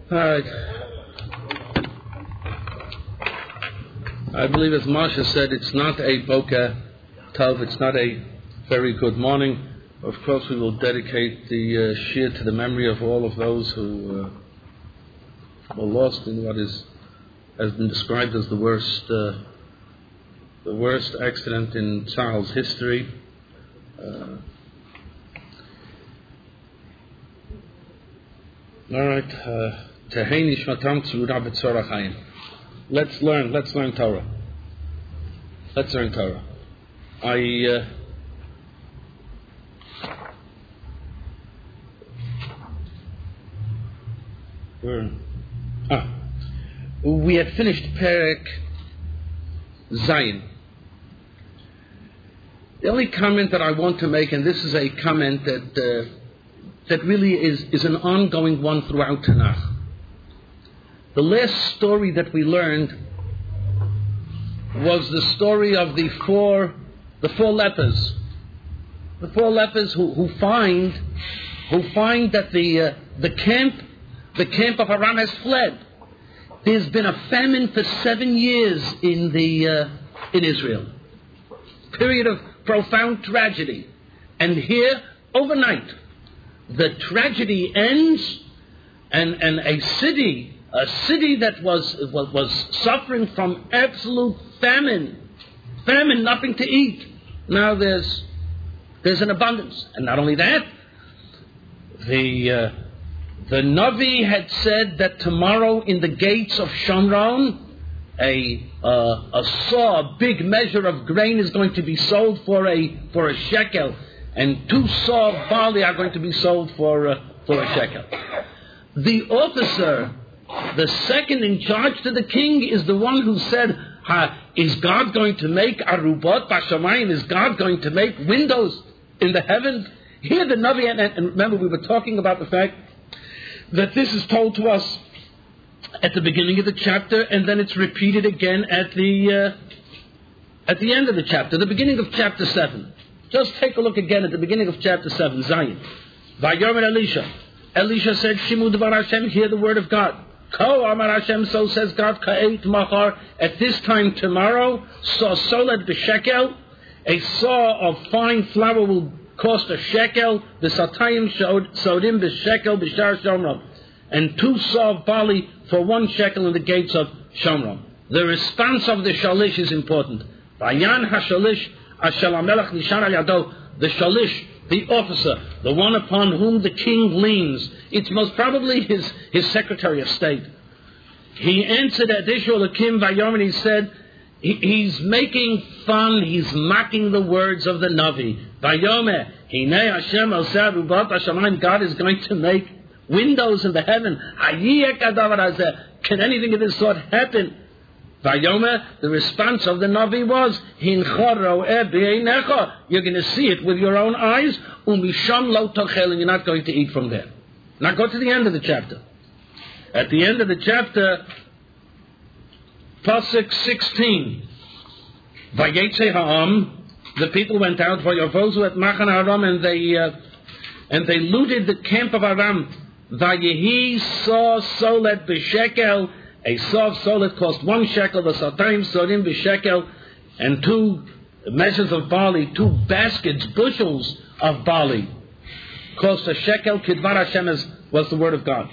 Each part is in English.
All right. I believe, as Marsha said, it's not a boker tov, it's not a very good morning. Of course, we will dedicate the shir to the memory of all of those who were lost in what has been described as the worst accident in Tzar's history. All right. Tehei nishmatam tzurah b'tzorah chayim. Let's learn Torah. Let's learn Torah. We had finished Perek Zayin. The only comment that I want to make, and this is a comment that really is an ongoing one throughout Tanakh. The last story that we learned was the story of the four lepers. The four lepers who find that the camp of Aram has fled. There's been a famine for 7 years in Israel. Period of profound tragedy. And here, overnight, the tragedy ends, and a city that was suffering from absolute famine, nothing to eat. Now there's an abundance, and not only that, the Navi had said that tomorrow in the gates of Shomron, a big measure of grain is going to be sold for a shekel, and 2 saw of barley are going to be sold for a shekel. The officer, the second in charge to the king, is the one who said, is God going to make arubot bashamayim? Is God going to make windows in the heavens? Here the Navi, and remember we were talking about the fact that this is told to us at the beginning of the chapter, and then it's repeated again at the end of the chapter, the beginning of chapter 7. Just take a look again at the beginning of chapter 7, Zion. Vayomer Elisha. Elisha said, Shimu Dvar Hashem, hear the word of God. Ko Amar Hashem, so says God, Ka'eit Machar, at this time tomorrow, saw solet b'shekel, a saw of fine flour will cost a shekel, the satayim sodim b'shekel b'shar Shomron, and 2 saw of barley for 1 shekel in the gates of Shomron. The response of the shalish is important. Vayan hashalish ashel hamelech nishan al yado, the shalish, the officer, the one upon whom the king leans. It's most probably his Secretary of State. He answered at Ishul Akim Vayom, and he said, he's making fun, he's mocking the words of the Navi. Vayome, Hinei Hashem oseh rubat hashamayim, God is going to make windows in the heaven. Can anything of this sort happen? Vayome, the response of the Navi was, you're going to see it with your own eyes, umisham lo tochel, and you're not going to eat from there. Now go to the end of the chapter. At the end of the chapter, Pasuk 16, Vayetze ha'am, the people went out, Vayovozu at Machan Aram, and they looted the camp of Aram. Vayehi saw solet b'shekel, a saw of solet cost 1 shekel, the satayim sodim b'shekel, and 2 measures of barley, 2 baskets, bushels of barley, cost a shekel. Kidvar Hashem was the word of God.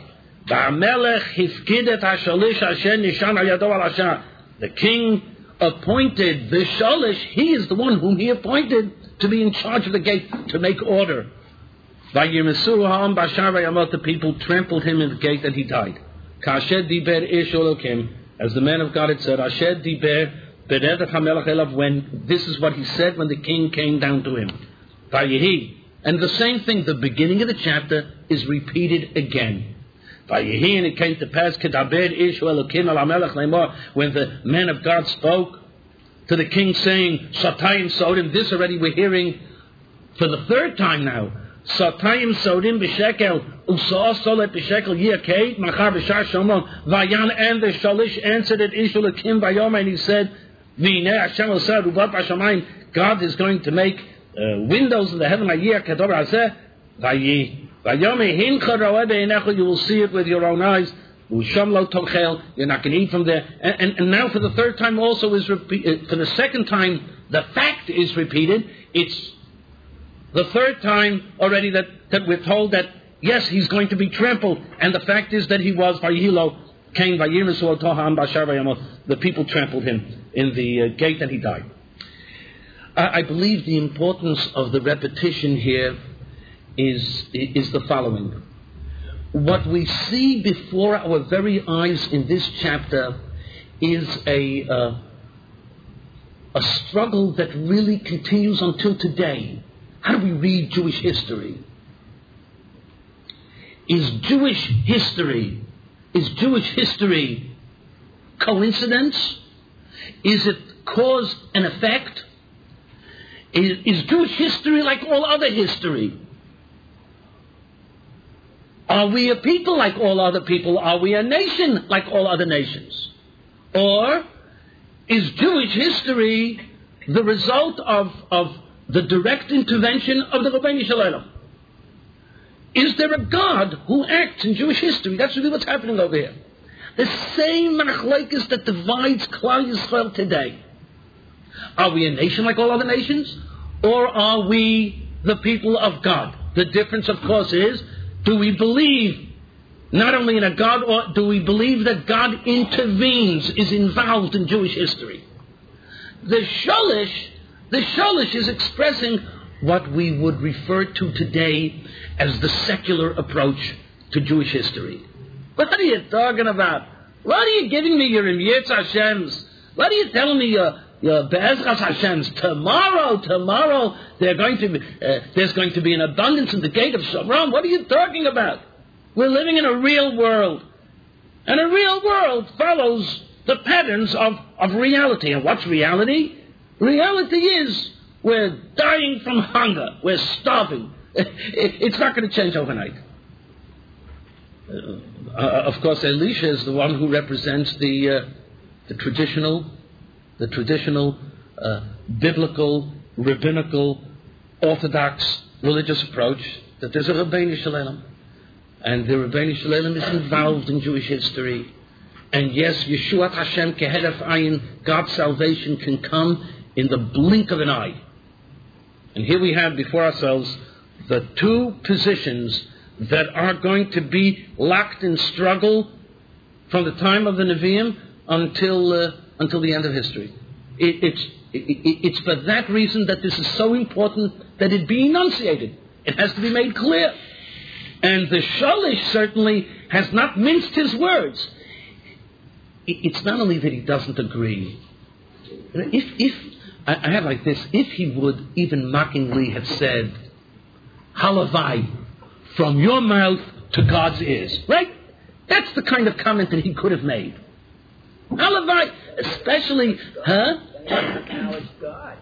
The king appointed the shalish. He is the one whom he appointed to be in charge of the gate, to make order. The people trampled him in the gate, and he died. As the man of God had said, when this is what he said when the king came down to him. And the same thing, the beginning of the chapter is repeated again. And it came to pass, when the man of God spoke to the king, saying, Satayim Sodim, this already we're hearing for the 3rd time now. Satayim Sodim b'shekel, usaw solet b'shekel yirkeit, machar b'shar shomron, vayan, and the shalish answered it, Ishul Akim Vayoma, and he said, V'nei Hashem oseh rubat b'shamayim, God is going to make windows in the heaven, you will see it with your own eyes. You're not going to eat from there. And now for the third time also is for the second time, the fact is repeated. It's the third time already that we're told that, yes, he's going to be trampled. And the fact is that he was, the people trampled him in the gate and he died. I believe the importance of the repetition here is the following. What we see before our very eyes in this chapter is a struggle that really continues until today. How do we read Jewish history? Is Jewish history coincidence? Is it cause and effect? Is Jewish history like all other history? Are we a people like all other people? Are we a nation like all other nations? Or is Jewish history the result of the direct intervention of the Rabbeinu Shalom? Is there a God who acts in Jewish history? That's really what's happening over here. The same machlokes that divides Klal Yisrael today. Are we a nation like all other nations? Or are we the people of God? The difference, of course, is, do we believe not only in a God, or do we believe that God intervenes, is involved in Jewish history? The Shalish is expressing what we would refer to today as the secular approach to Jewish history. What are you talking about? What are you giving me your Yetz Hashem's? What are you telling me your Be'ezras Hashem's? Tomorrow there's going to be an abundance in the gate of Shomron. What are you talking about? We're living in a real world. And a real world follows the patterns of reality. And what's reality? Reality is we're dying from hunger. We're starving. It's not going to change overnight. Of course, Elisha is the one who represents the traditional, biblical, rabbinical, orthodox religious approach that there's a Rabbeinu Shalom, and the Rabbeinu Shalom is involved in Jewish history. And yes, Yeshuat Hashem keheref ayin, God's salvation can come in the blink of an eye. And here we have before ourselves the two positions that are going to be locked in struggle from the time of the Nevi'im until the end of history. It's for that reason that this is so important that it be enunciated. It has to be made clear. And the Shalish certainly has not minced his words. It's not only that he doesn't agree. I have like this, if he would even mockingly have said, Halavai, from your mouth to God's ears. Right? That's the kind of comment that he could have made. Halavai, especially, acknowledge God.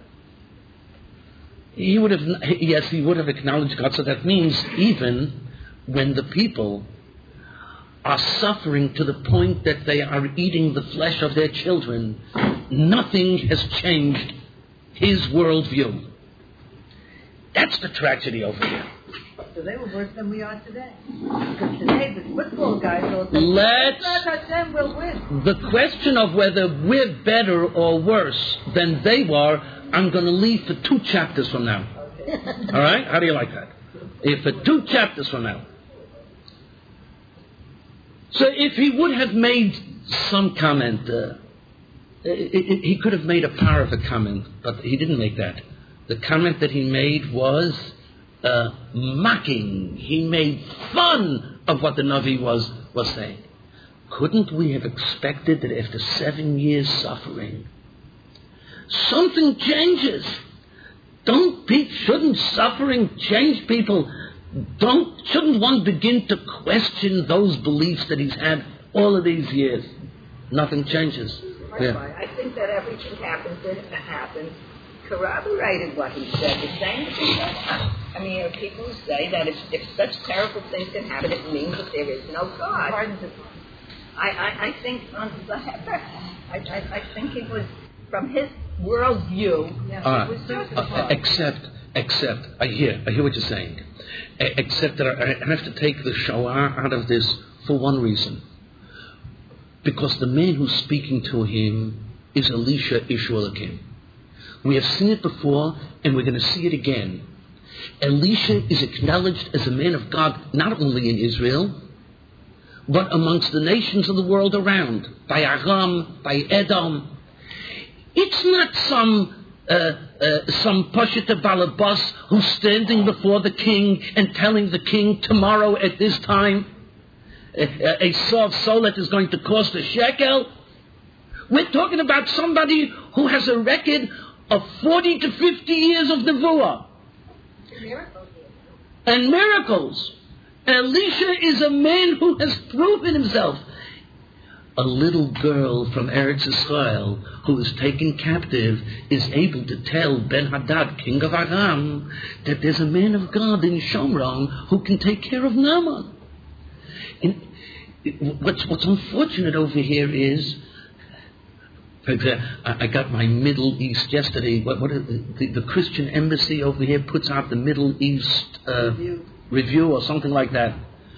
He would have acknowledged God. So that means even when the people are suffering to the point that they are eating the flesh of their children, nothing has changed his worldview. That's the tragedy over here. So they were worse than we are today. Because today the football guys will say, Hashem will win. The question of whether we're better or worse than they were, I'm going to leave for 2 chapters from now. Okay. All right? How do you like that? For 2 chapters from now. So if he would have made some comment, he could have made a power of a comment, but he didn't make that. The comment that he made was mocking. He made fun of what the Navi was saying. Couldn't we have expected that after 7 years suffering, something changes? Shouldn't suffering change people? Shouldn't one begin to question those beliefs that he's had all of these years? Nothing changes. Yeah. I think that everything happens corroborated what he said. The same as he said. I mean, there are people who say that if such terrible things can happen, it means that there is no God. I think I think it was from his worldview. Except I hear what you're saying. Except that I have to take the Shoah out of this for one reason. Because the man who's speaking to him is Elisha Ish Elokim. We have seen it before, and we're going to see it again. Elisha is acknowledged as a man of God, not only in Israel, but amongst the nations of the world around, by Aram, by Edom. It's not some Pashita Balabas who's standing before the king and telling the king tomorrow at this time a saw of solet is going to cost a shekel. We're talking about somebody who has a record of 40 to 50 years of nevuah. And miracles. Elisha is a man who has proven himself. A little girl from Eretz Israel who is taken captive is able to tell Ben-Hadad, king of Aram, that there's a man of God in Shomron who can take care of Naaman. What's unfortunate over here is, I got my Middle East yesterday. The Christian Embassy over here puts out the Middle East review or something like that.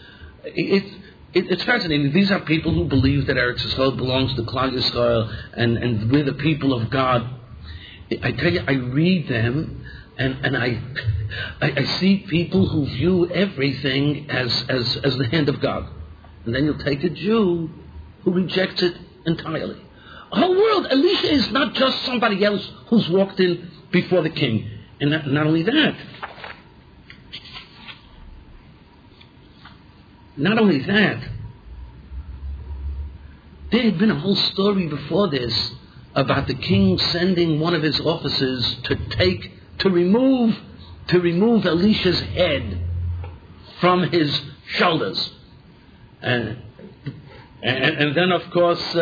It's fascinating. These are people who believe that Eretz Yisrael belongs to Klal Yisrael and we're the people of God. I tell you, I read them and I see people who view everything as the hand of God. And then you'll take a Jew who rejects it entirely. The whole world, Elisha is not just somebody else who's walked in before the king. And not only that, there had been a whole story before this about the king sending one of his officers to remove Elisha's head from his shoulders. And then, of course,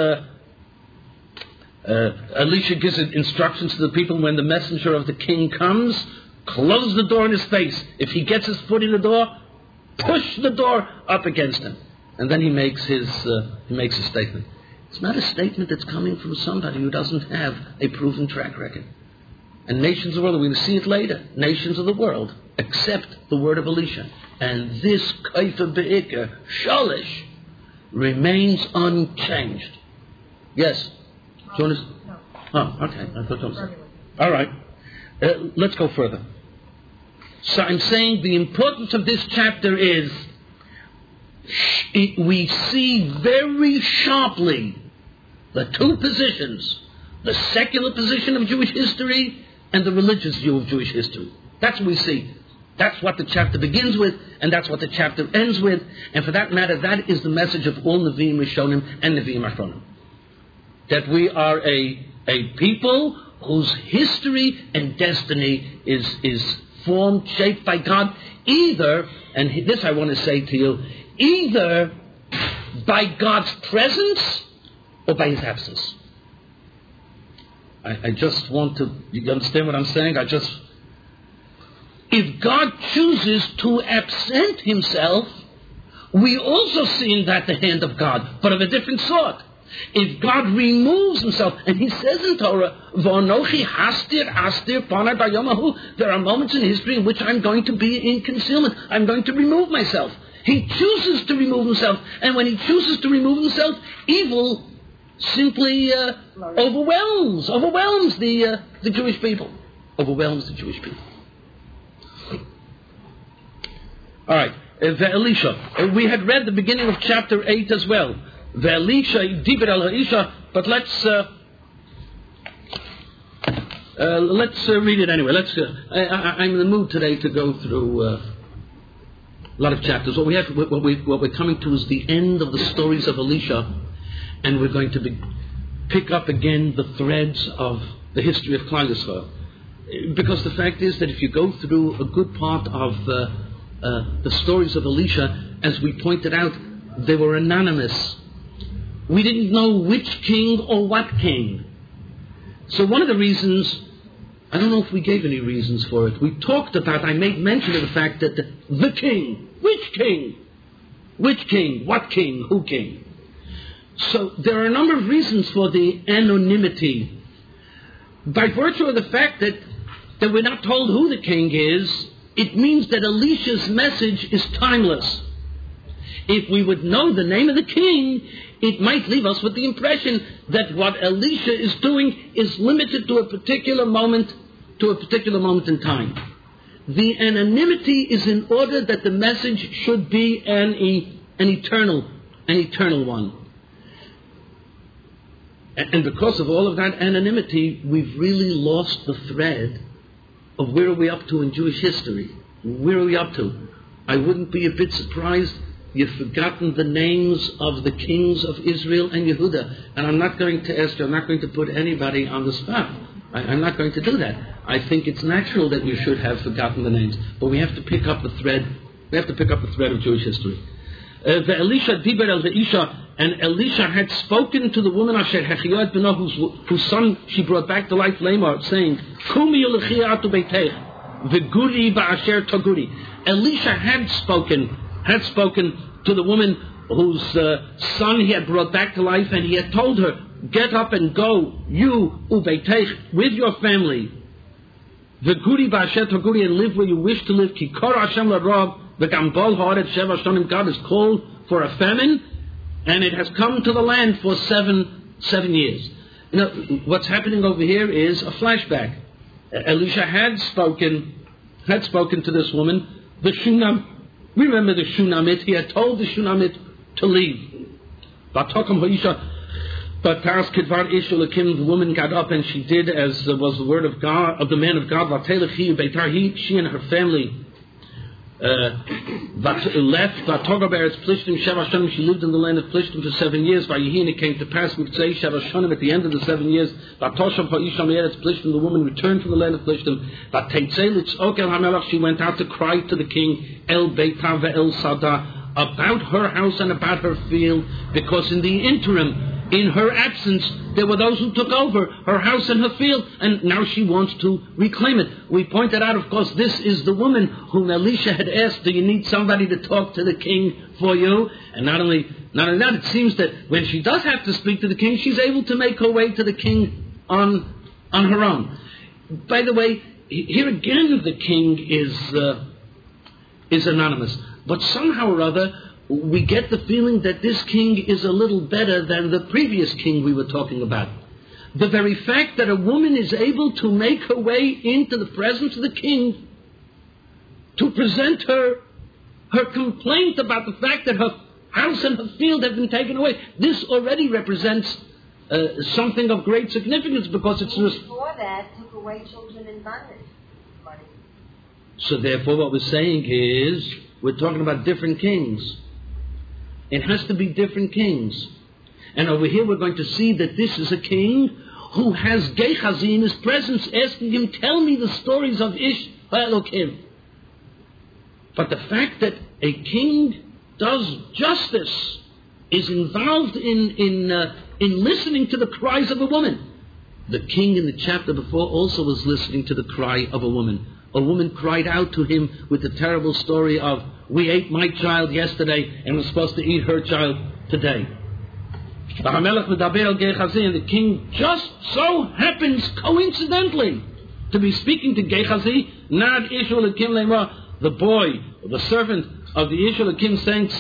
Elisha gives instructions to the people when the messenger of the king comes, close the door in his face. If he gets his foot in the door, push the door up against him. And then he makes his statement. It's not a statement that's coming from somebody who doesn't have a proven track record. And nations of the world, we're going to see it later, nations of the world accept the word of Elisha. And this Kaifa Be'ikah, Shalish, remains unchanged. Yes? Do you understand? No. Oh, okay. I thought that was... All right. Let's go further. So I'm saying the importance of this chapter is we see very sharply the two positions, the secular position of Jewish history and the religious view of Jewish history. That's what we see. That's what the chapter begins with, and that's what the chapter ends with. And for that matter, that is the message of all Nevi'im Rishonim and Nevi'im Achronim. That we are a people whose history and destiny is formed, shaped by God, either, and this I want to say to you, either by God's presence or by His absence. I just want to, you understand what I'm saying? If God chooses to absent Himself, we also see in that the hand of God, but of a different sort. If God removes Himself, and He says in Torah, V'anochi hastir astir panai b'yomahu, there are moments in history in which I'm going to be in concealment. I'm going to remove myself. He chooses to remove Himself, and when He chooses to remove Himself, evil simply overwhelms the Jewish people. Overwhelms the Jewish people. All right, Elisha. We had read the beginning of chapter 8 as well. Elisha, Dibir al Elisha, but let's read it anyway. I'm in the mood today to go through a lot of chapters. What we're coming to is the end of the stories of Elisha, and we're going to pick up again the threads of the history of Klal Yisrael. Because the fact is that if you go through a good part of the stories of Elisha, as we pointed out, they were anonymous. We didn't know which king or what king. So one of the reasons, I don't know if we gave any reasons for it. We talked about, I made mention of the fact that the king, which king? Which king? What king? Who king? So there are a number of reasons for the anonymity. By virtue of the fact that we're not told who the king is, it means that Elisha's message is timeless. if we would know the name of the king, it might leave us with the impression that what Elisha is doing is limited to a particular moment in time. The anonymity is in order that the message should be an eternal one. And because of all of that anonymity, we've really lost the thread of where are we up to in Jewish history. Where are we up to? I wouldn't be a bit surprised you've forgotten the names of the kings of Israel and Yehuda. And I'm not going to put anybody on the spot. I'm not going to do that. I think it's natural that you should have forgotten the names. But we have to pick up the thread. We have to pick up the thread of Jewish history. The Elisha diber el Isha, and Elisha had spoken to the woman Asher Hechiyot Beno, whose son she brought back to life, Lamar, saying, Kumi ulechia atu beitech, v'guri ba'asher taguri. Elisha had spoken to the woman whose son he had brought back to life, and he had told her, get up and go, you ubeitech, with your family, v'guri ba'asher taguri, and live where you wish to live. Ki kor Hashem la'rob, v'gambol ha'aretz sheva shonim. God is called for a famine, and it has come to the land for seven years. You know, what's happening over here is a flashback. Elisha had spoken to this woman, the Shunam. Remember the Shunamit? He had told the Shunamit to leave. But the woman got up and she did as was the word of God, of the man of God. She and her family left. She lived in the land of Plishtim for 7 years. And it came to pass at the end of the 7 years, the woman returned from the land of Plishtim. She went out to cry to the king El Beita ve'el Sada about her house and about her field, because in the interim, in her absence, there were those who took over her house and her field, and now she wants to reclaim it. We pointed out, of course, this is the woman whom Elisha had asked, do you need somebody to talk to the king for you? And not only that, it seems that when she does have to speak to the king, she's able to make her way to the king on her own. By the way, here again the king is anonymous. But somehow or other, we get the feeling that this king is a little better than the previous king we were talking about. The very fact that a woman is able to make her way into the presence of the king to present her complaint about the fact that her house and her field have been taken away, this already represents something of great significance, because it's... Before that, took away children in bondage. So therefore what we're saying is, we're talking about different kings. It has to be different kings. And over here we're going to see that this is a king who has Gehazi in his presence, asking him, tell me the stories of Ish Ha'elokim. But the fact that a king does justice, is involved in listening to the cries of a woman. The king in the chapter before also was listening to the cry of a woman. A woman cried out to him with the terrible story of, we ate my child yesterday and we're supposed to eat her child today. And the king just so happens, coincidentally, to be speaking to Gehazi, Nad Ishul Akim Lemra, the boy, the servant of the Ishul Akim, saying,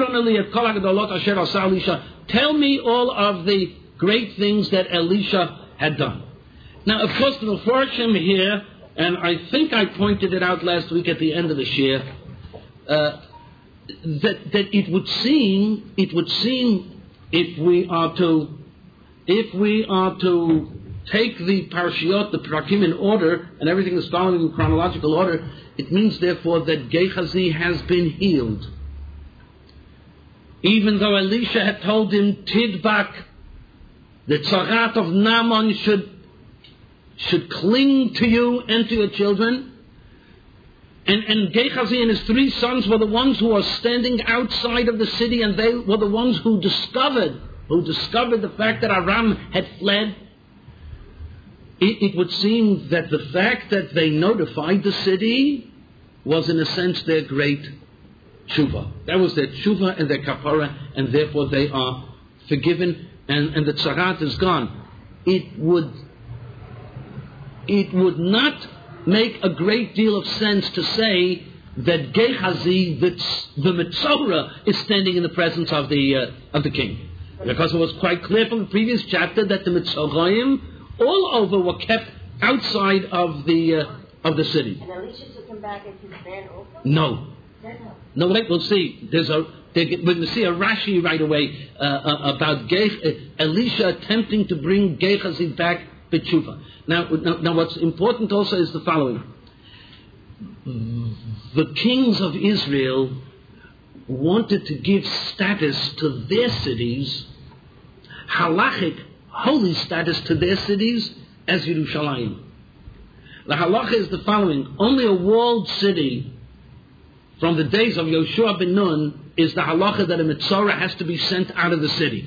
tell me all of the great things that Elisha had done. Now, of course, the Mefarshim here, and I think I pointed it out last week at the end of the shir, that it would seem if we are to take the parashiot, the parakim in order, and everything is following in chronological order, it means therefore that Gehazi has been healed. Even though Elisha had told him, Tidbak, the tzarat of Naaman should cling to you and to your children. And Gehazi and his 3 sons were the ones who are standing outside of the city, and they were the ones who discovered the fact that Aram had fled. It would seem that the fact that they notified the city was in a sense their great tshuva. That was their tshuva and their kapara, and therefore they are forgiven, and the tzarat is gone. It would not make a great deal of sense to say that Gehazi, the Metzorah, is standing in the presence of the king. Because it was quite clear from the previous chapter that the Metzoraim all over were kept outside of the city. And Elisha took him back as his man also? No. No, wait, we'll see. We're going to see a Rashi right away about Elisha attempting to bring Gehazi back b'tshuva. Now, what's important also is the following. The kings of Israel wanted to give status to their cities, halachic, holy status to their cities, as Yerushalayim. The halacha is the following. Only a walled city from the days of Yoshua ben Nun is the halacha that a Metzorah has to be sent out of the city.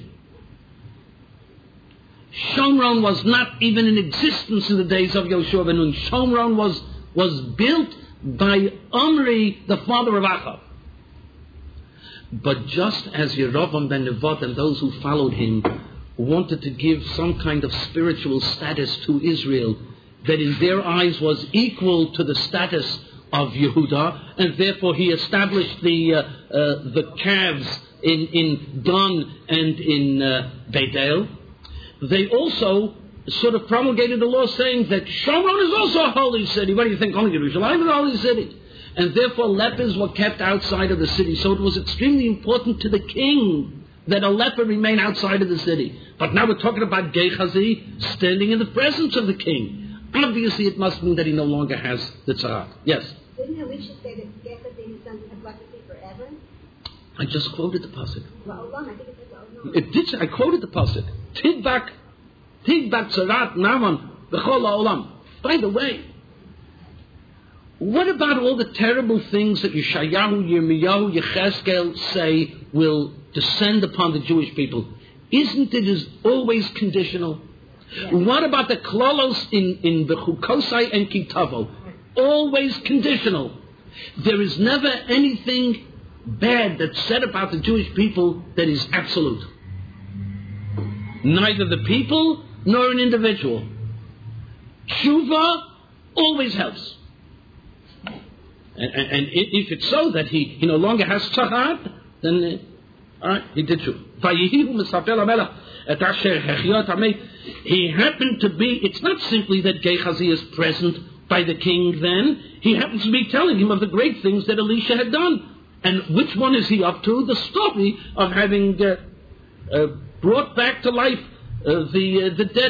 Shomron was not even in existence in the days of Yoshua ben Nun. Shomron was built by Omri, the father of Achav. But just as Yerovam ben Nevat and those who followed him wanted to give some kind of spiritual status to Israel that in their eyes was equal to the status of Yehuda, and therefore he established the calves in Dan and in Beit El, they also sort of promulgated the law saying that Shomron is also a holy city. What do you think? Only Jerusalem is a holy city. And therefore lepers were kept outside of the city. So it was extremely important to the king that a leper remain outside of the city. But now we're talking about Gehazi standing in the presence of the king. Obviously it must mean that he no longer has the tzara. Yes? Didn't Elisha say that Gehazi and his sons would have leprosy forever? I just quoted the pasuk. La'olam, I think it says la'olam. It did. I quoted the pasuk. Tidbak tzarat naman b'chol ha'olam. By the way, what about all the terrible things that Yeshayahu, Yirmiyahu, Yechezkel say will descend upon the Jewish people? Isn't it as always conditional? Yeah. What about the klolos in Bechukosai and Kitavo? Always conditional. There is never anything bad that's said about the Jewish people that is absolute. Neither the people nor an individual. Tshuva always helps. And if it's so that he no longer has tzahad, then all right, he did true. He happened to be, it's not simply that Gehazi is present by the king then, he happens to be telling him of the great things that Elisha had done. And which one is he up to? The story of having brought back to life the dead.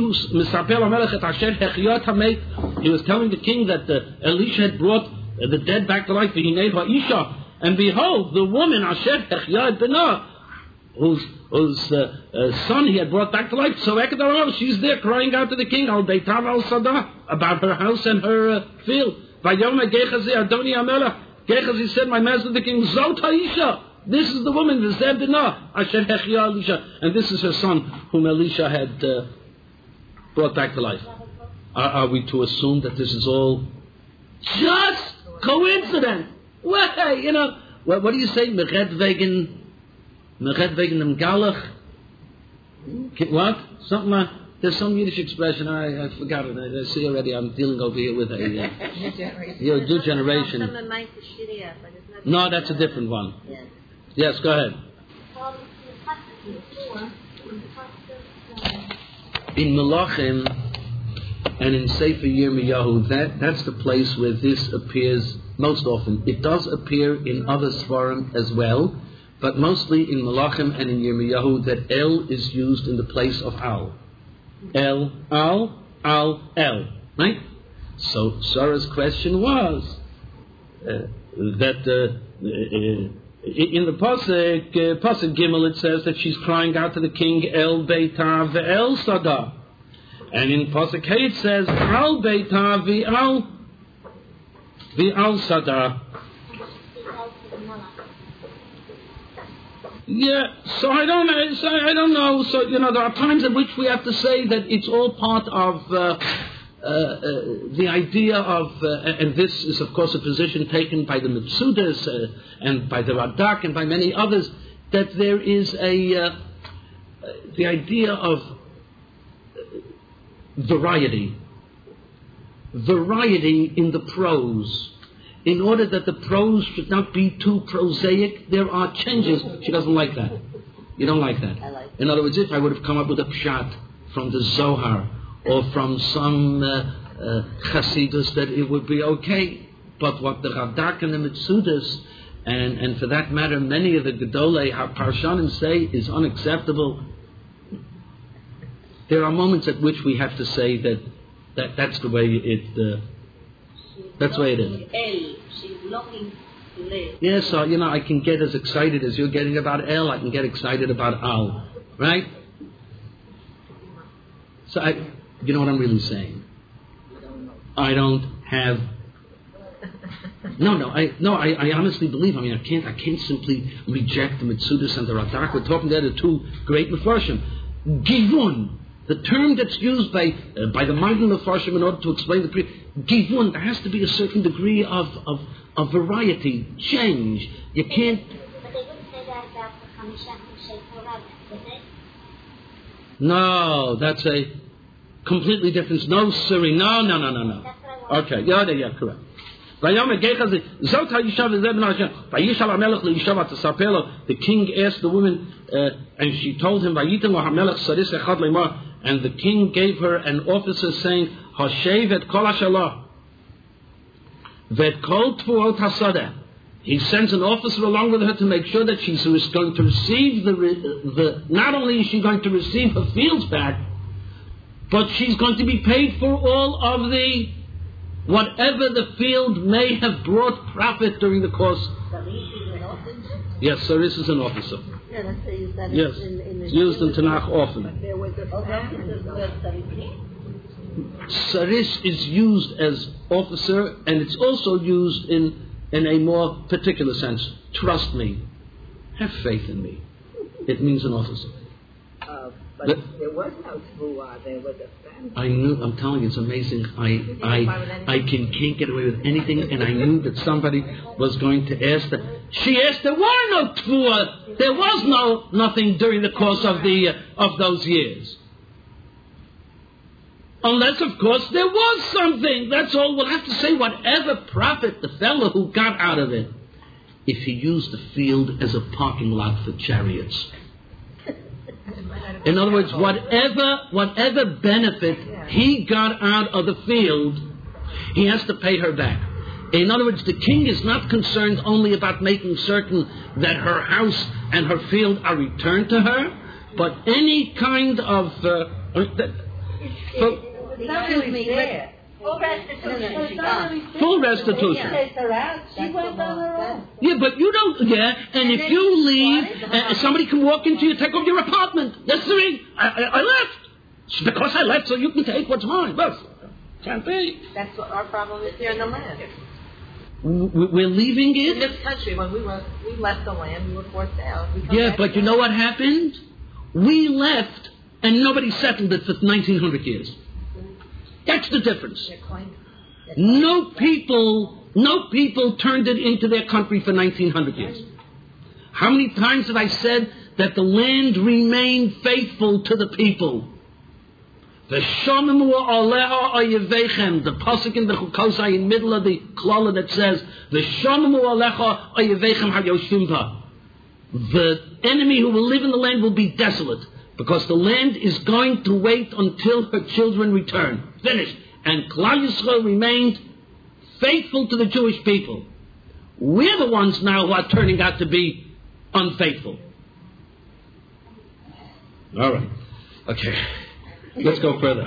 He was telling the king that Elisha had brought the dead back to life. And behold, the woman Asher Hechyat Benah, whose son he had brought back to life. So she's there crying out to the king al Beitav al Sadah about her house and her field. Vayoma Gehazi Adoni Amelach. Gehazi said, my master the king, Zot Haisha. This is the woman, V'zeh Benah, Asher Hechyat Elisha. And this is her son, whom Elisha had brought back to life. Are we to assume that this is all just coincidence? What do you say? Mechet wegen dem Galach? What? Something like, there's some Yiddish expression, I forgot it. I see already I'm dealing over here with a new generation. No, that's a different one. Yes, go ahead. In Melachim and in Sefer Yirmiyahu, that's the place where this appears most often. It does appear in other Svarim as well, but mostly in Melachim and in Yirmiyahu that El is used in the place of Al. El, Al, Al, El. Right? So Sarah's question was that in the Pasuk Gimel it says that she's crying out to the king El Beita ve'el Sada. And in Pasuk Hey it says Al Beita ve'al Sada. Yeah, so I don't know. So there are times in which we have to say that it's all part of the idea of, and this is of course a position taken by the Mitzudas and by the Radak and by many others, that there is the idea of variety in the prose. in order that the prose should not be too prosaic, there are changes. She doesn't like that. You don't like that. I like In other words, if I would have come up with a pshat from the Zohar or from some Chasidus, that it would be okay. But what the Radak and the Mitzudas, and for that matter, many of the Gedolei HaParshanim say is unacceptable. There are moments at which we have to say that's the way it. That's the way it is. She's longing to live. Yes, so, I can get as excited as you're getting about El. I can get excited about Al, right? So you know what I'm really saying? I don't have. I honestly believe. I can't simply reject the Mitzudas and the Radak. We're talking there the two great Mefarshim. Givun, the term that's used by the Magen Mefarshim in order to explain the Givun. There has to be a certain degree of variety, change. You can't. But they wouldn't say that about the Chamisha and Sheikh Rabbah, would they? No, that's a completely different. No, siree. No. That's what I want. Okay, yeah, correct. The king asked the woman, and she told him, and the king gave her an officer saying, he sends an officer along with her to make sure that she's going to receive not only is she going to receive her fields back, but she's going to be paid for all of the whatever the field may have brought profit during the course. Yes, Saris is an officer. Yeah, that's they use that Yes, in it's used in Tanakh often. There was a famine. Saris is used as officer, and it's also used in a more particular sense. Trust me. Have faith in me. It means an officer. But there was no Tvuah. There was a famine. I'm telling you, it's amazing. I can't get away with anything, and I knew that somebody was going to ask that. She asked, there were no Tvuah. There was nothing during the course of those years. Unless, of course, there was something. That's all. We'll have to say whatever profit the fellow who got out of it, if he used the field as a parking lot for chariots. In other words, whatever benefit he got out of the field, he has to pay her back. In other words, the king is not concerned only about making certain that her house and her field are returned to her, but any kind of... It's not really fair. Full restitution. Full restitution. They her out. She went on her own. Yeah, but you don't. Yeah, and if you leave, somebody can walk into you, take over your apartment. That's the reason. I left. It's because I left, so you can take what's mine. But can't be. That's what our problem is here in the land. We're leaving it. In this country, when we left the land, we were forced out. Yeah, but you know what happened? We left, and nobody settled it for 1900 years. That's the difference. No people turned it into their country for 1900 years. How many times have I said that the land remained faithful to the people? The Shomimu Aleha Oyevechem, the pasuk in the Chukosai in the middle of the klala that says, the Shomimu Aleha Oyevechem HaYoshimba. The enemy who will live in the land will be desolate, because the land is going to wait until her children return. Finished. And Klal Yisrael remained faithful to the Jewish people. We're the ones now who are turning out to be unfaithful. All right. Okay. Let's go further.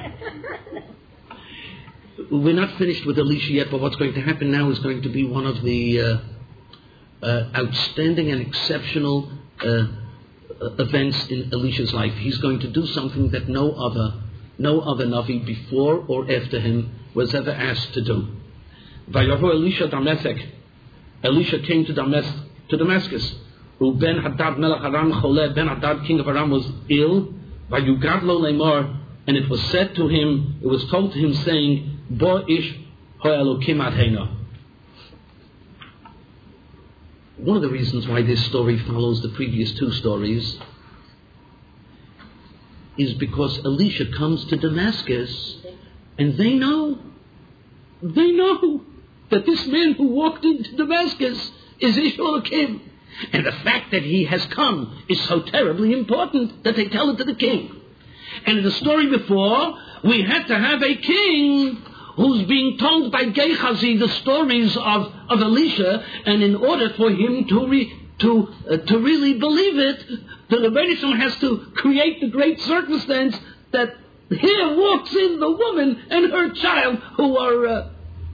We're not finished with Elisha yet, but what's going to happen now is going to be one of the outstanding and exceptional events in Elisha's life. He's going to do something that no other Navi before or after him was ever asked to do. Vayahu Elisha Damesek. Elisha came to Damascus. Ben Hadad Melech Aram Choleh. Ben Hadad, king of Aram, was ill. Vayugad lo lemor, and it was said to him, it was told to him, saying, Bo ish ho'elokim adheina. One of the reasons why this story follows the previous two stories is because Elisha comes to Damascus, and they know that this man who walked into Damascus is Ishmael Akim. And the fact that he has come is so terribly important that they tell it to the king. And in the story before, we had to have a king who's being told by Gehazi the stories of Elisha, and in order for him to really believe it, the Rebbeinu has to create the great circumstance that here walks in the woman and her child who are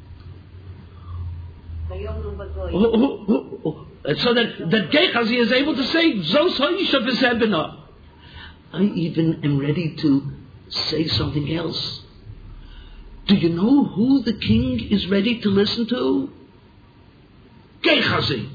so that Gehazi is able to say, Zos ha'isha v'zeh b'na. I even am ready to say something else. Do you know who the king is ready to listen to? Gehazi.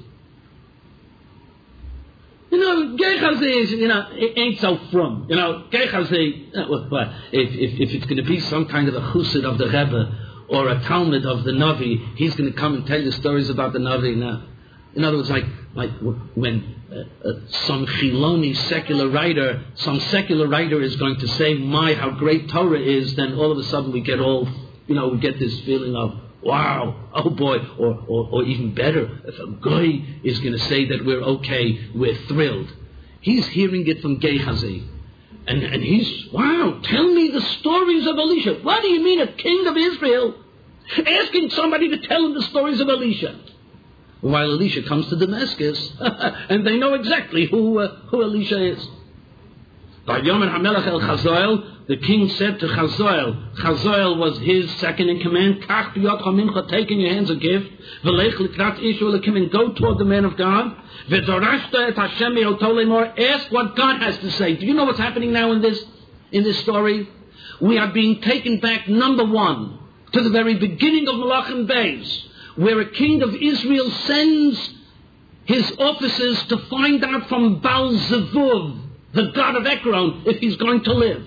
Gehazi is, ain't so frum. Gehazi, if it's going to be some kind of a chussid of the Rebbe or a Talmud of the Navi, he's going to come and tell you stories about the Navi now. In other words, like when some Chiloni secular writer is going to say, how great Torah is, then all of a sudden we get we get this feeling of, wow, oh boy, or even better, if a guy is going to say that we're okay, we're thrilled. He's hearing it from Gehazi. And he's, wow, tell me the stories of Elisha. What do you mean, a king of Israel asking somebody to tell him the stories of Elisha? While Elisha comes to Damascus, and they know exactly who Elisha is. Vayomer HaMelech El Chazael, the king said to Chazael was his second in command, Kach b'yodcha mincha, take in your hands a gift, v'lech likrat Ishmael Akim, and go toward the man of God, v'dorashta et Hashem me'oto lemor, ask what God has to say. Do you know what's happening now in this story? We are being taken back, number one, to the very beginning of Malachim Beis, where a king of Israel sends his officers to find out from Baal Zevuv, the god of Ekron, if he's going to live.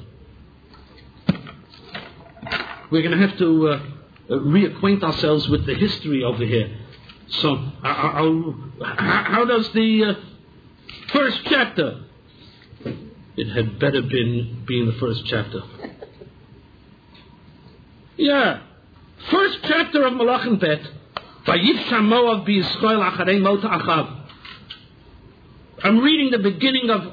We're going to have to reacquaint ourselves with the history over here. So, how does the first chapter? It had better be in the first chapter. Yeah. First chapter of Malachim Bet. Vayivsha Moav b'Yisrael acharei mot Achav. I'm reading the beginning of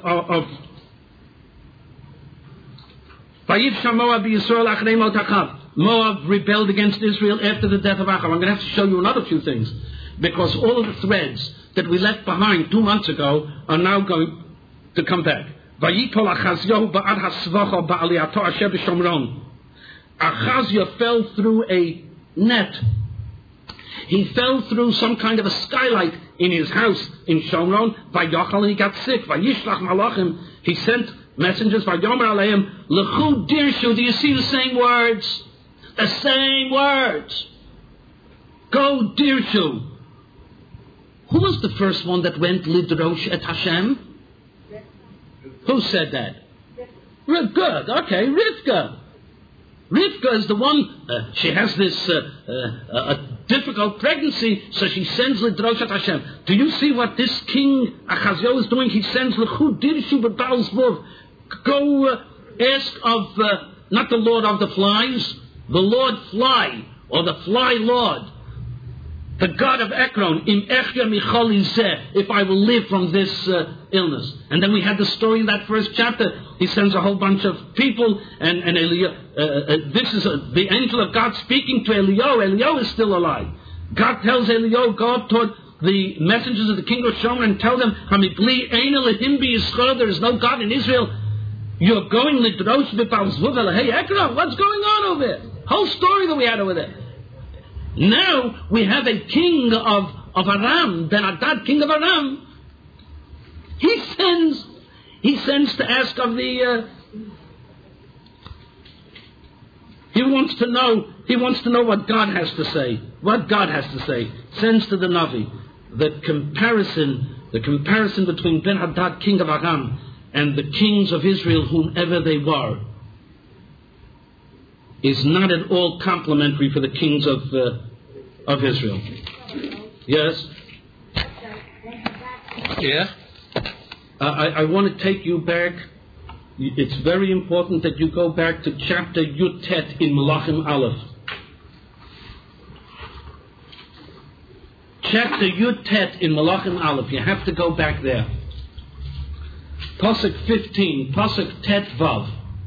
Vayivsha Moav b'Yisrael acharei mot Achav. Moab rebelled against Israel after the death of Achav. I'm going to have to show you another few things, because all of the threads that we left behind 2 months ago are now going to come back. Vayipol Achazyahu ba'ad hasvacha ba'aliyato asher b'Shomron. Achazia fell through a net. He fell through some kind of a skylight in his house in Shomron. Vayachal, and he got sick. Vayishlach malachim. He sent messengers. Vayomer aleim lechu dirshu. Do you see the same words? The same words. Go dirshu. Who was the first one that went lidrosh et Hashem? Who said that? Good. Okay, Rivka. Rivka is the one, she has this a difficult pregnancy, so she sends Lidrosh et Hashem. Do you see what this king Achazio is doing? He sends L'chu Dirshu b'Baal Zvuv. Go ask of, not the Lord of the Flies, the Lord Fly, or the Fly Lord, the God of Ekron, Im Echya Michali Zeh, if I will live from this illness. And then we had the story in that first chapter. He sends a whole bunch of people, and this is the angel of God speaking to Eliyahu. Eliyahu is still alive. God tells Eliyahu, go up toward the messengers of the king of Shomer and tell them, Hamigli Ein Elohim b'Yisrael, there is no God in Israel. You're going Lidrosh b'Baal Zvuv. Hey, Ekron, what's going on over there? Whole story that we had over there. Now we have a king of Aram, Ben-Hadad, king of Aram. He sends to ask of the. He wants to know what God has to say. What God has to say. Sends to the Navi. The comparison between Ben-Hadad, king of Aram, and the kings of Israel, whomever they were, is not at all complimentary for the kings of Israel. Yes? Yeah? I want to take you back. It's very important that you go back to chapter Yutet in Malachim Aleph. chapter Yud Tet in Malachim Aleph. You have to go back there. Pasuk 15, Pasuk Tet Vav.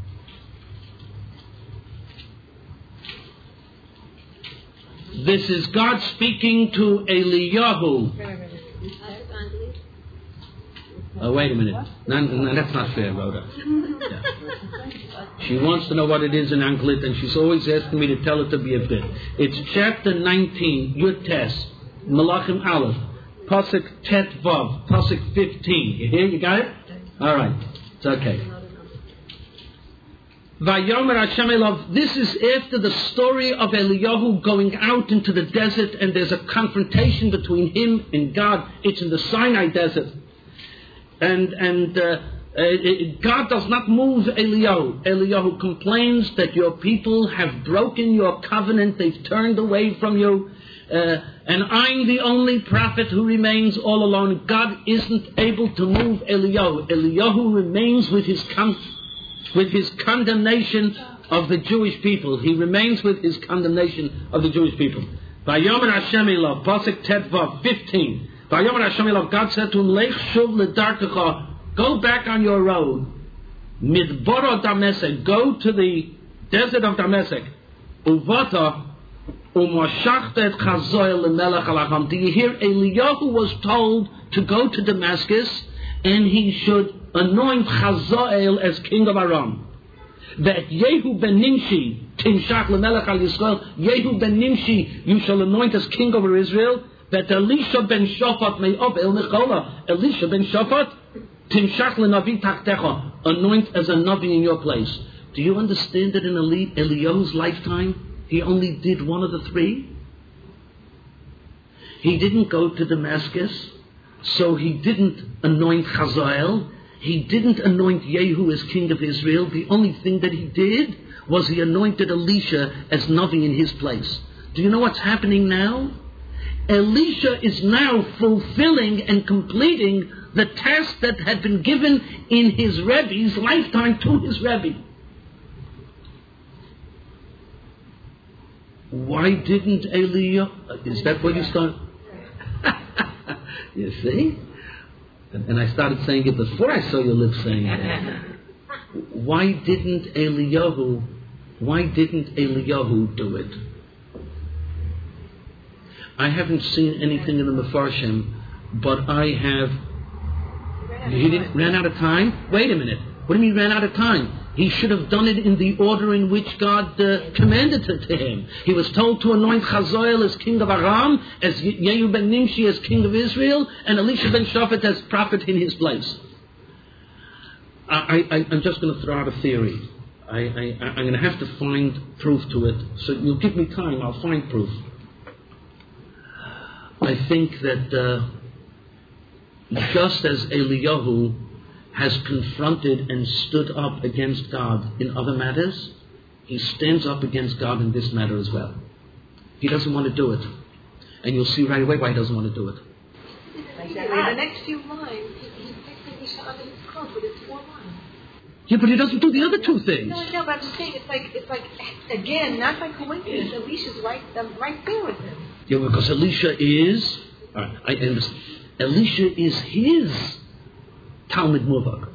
This is God speaking to Eliyahu. Oh, wait a minute. No, that's not fair, Rhoda. Yeah. She wants to know what it is in Anglit, and she's always asking me to tell her to be a bit. It's chapter 19, Yud Tes, Malachim Aleph, Pasuk Tet Vav, Pasuk 15. You hear? You got it? All right. It's okay. Vayomer Hashem Elav. This is after the story of Eliyahu going out into the desert, and there's a confrontation between him and God. It's in the Sinai desert. And God does not move Eliyahu. Eliyahu complains that your people have broken your covenant. They've turned away from you. And I'm the only prophet who remains all alone. God isn't able to move Eliyahu. Eliyahu remains with his condemnation of the Jewish people. He remains with his condemnation of the Jewish people. Vayomer Hashem Elav, Pasuk Tet Vav 15. Vayomer Hashem Elav, God said to him, Lech shuv ledarkecha, go back on your road. Midboro Damesek, go to the desert of Damesek. Uvata umashachta et chazoel lemelech alacham. Do you hear? Eliyahu was told to go to Damascus, and he should anoint Chazael as king of Aram. That Yehu ben Nimshi timshach lemelech al Yisrael. Yehu ben Nimshi you shall anoint as king over Israel. That Elisha ben Shaphat me'ov el Nichola. Elisha ben Shaphat timshach lenavi tachtecha. Anoint as a navi in your place. Do you understand that in Eliyahu's lifetime he only did one of the three? He didn't go to Damascus, so he didn't anoint Chazael. He didn't anoint Yehu as king of Israel. The only thing that he did was he anointed Elisha as Navi in his place. Do you know what's happening now? Elisha is now fulfilling and completing the task that had been given in his Rebbe's lifetime to his Rebbe. Why didn't Eliyahu? Is that what you start? You see? And I started saying it before I saw your lips saying it. Why didn't Eliyahu do it? I haven't seen anything in the Mefarshim, but I have. He ran out of time? Wait a minute. What do you mean ran out of time? He should have done it in the order in which God commanded it to him. He was told to anoint Chazael as king of Aram, as Yehu ben Nimshi as king of Israel, and Elisha ben Shaphat as prophet in his place. I'm just going to throw out a theory. I'm going to have to find proof to it. So you'll give me time, I'll find proof. I think that just as Eliyahu has confronted and stood up against God in other matters, he stands up against God in this matter as well. He doesn't want to do it. And you'll see right away why he doesn't want to do it. The next few lines, he picks Elisha under his cloak, but it's 4 lines. Yeah, but he doesn't do the other 2 things. No, but I'm just saying, it's like again, not by coincidence, Elisha's right there with him. Yeah, because Elisha is, I understand. Elisha is his Talmud Muvak.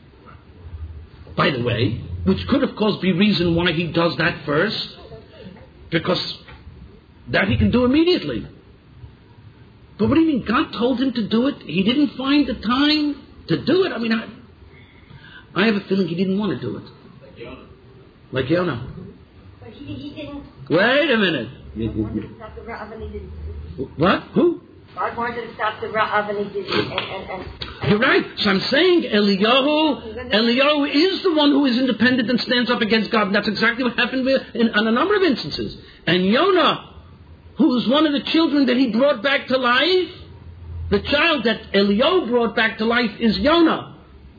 By the way, which could of course be reason why he does that first, because that he can do immediately. But what do you mean? God told him to do it. He didn't find the time to do it. I mean, I have a feeling he didn't want to do it. Like Yonah. But he didn't. Wait a minute. He wanted to stop the Ra'av and he didn't. What? Who? God wanted to stop the Ra'av and he didn't. And you're right. So I'm saying Eliyahu is the one who is independent and stands up against God. And that's exactly what happened on a number of instances. And Yonah, who was one of the children that he brought back to life, the child that Eliyahu brought back to life is Yonah.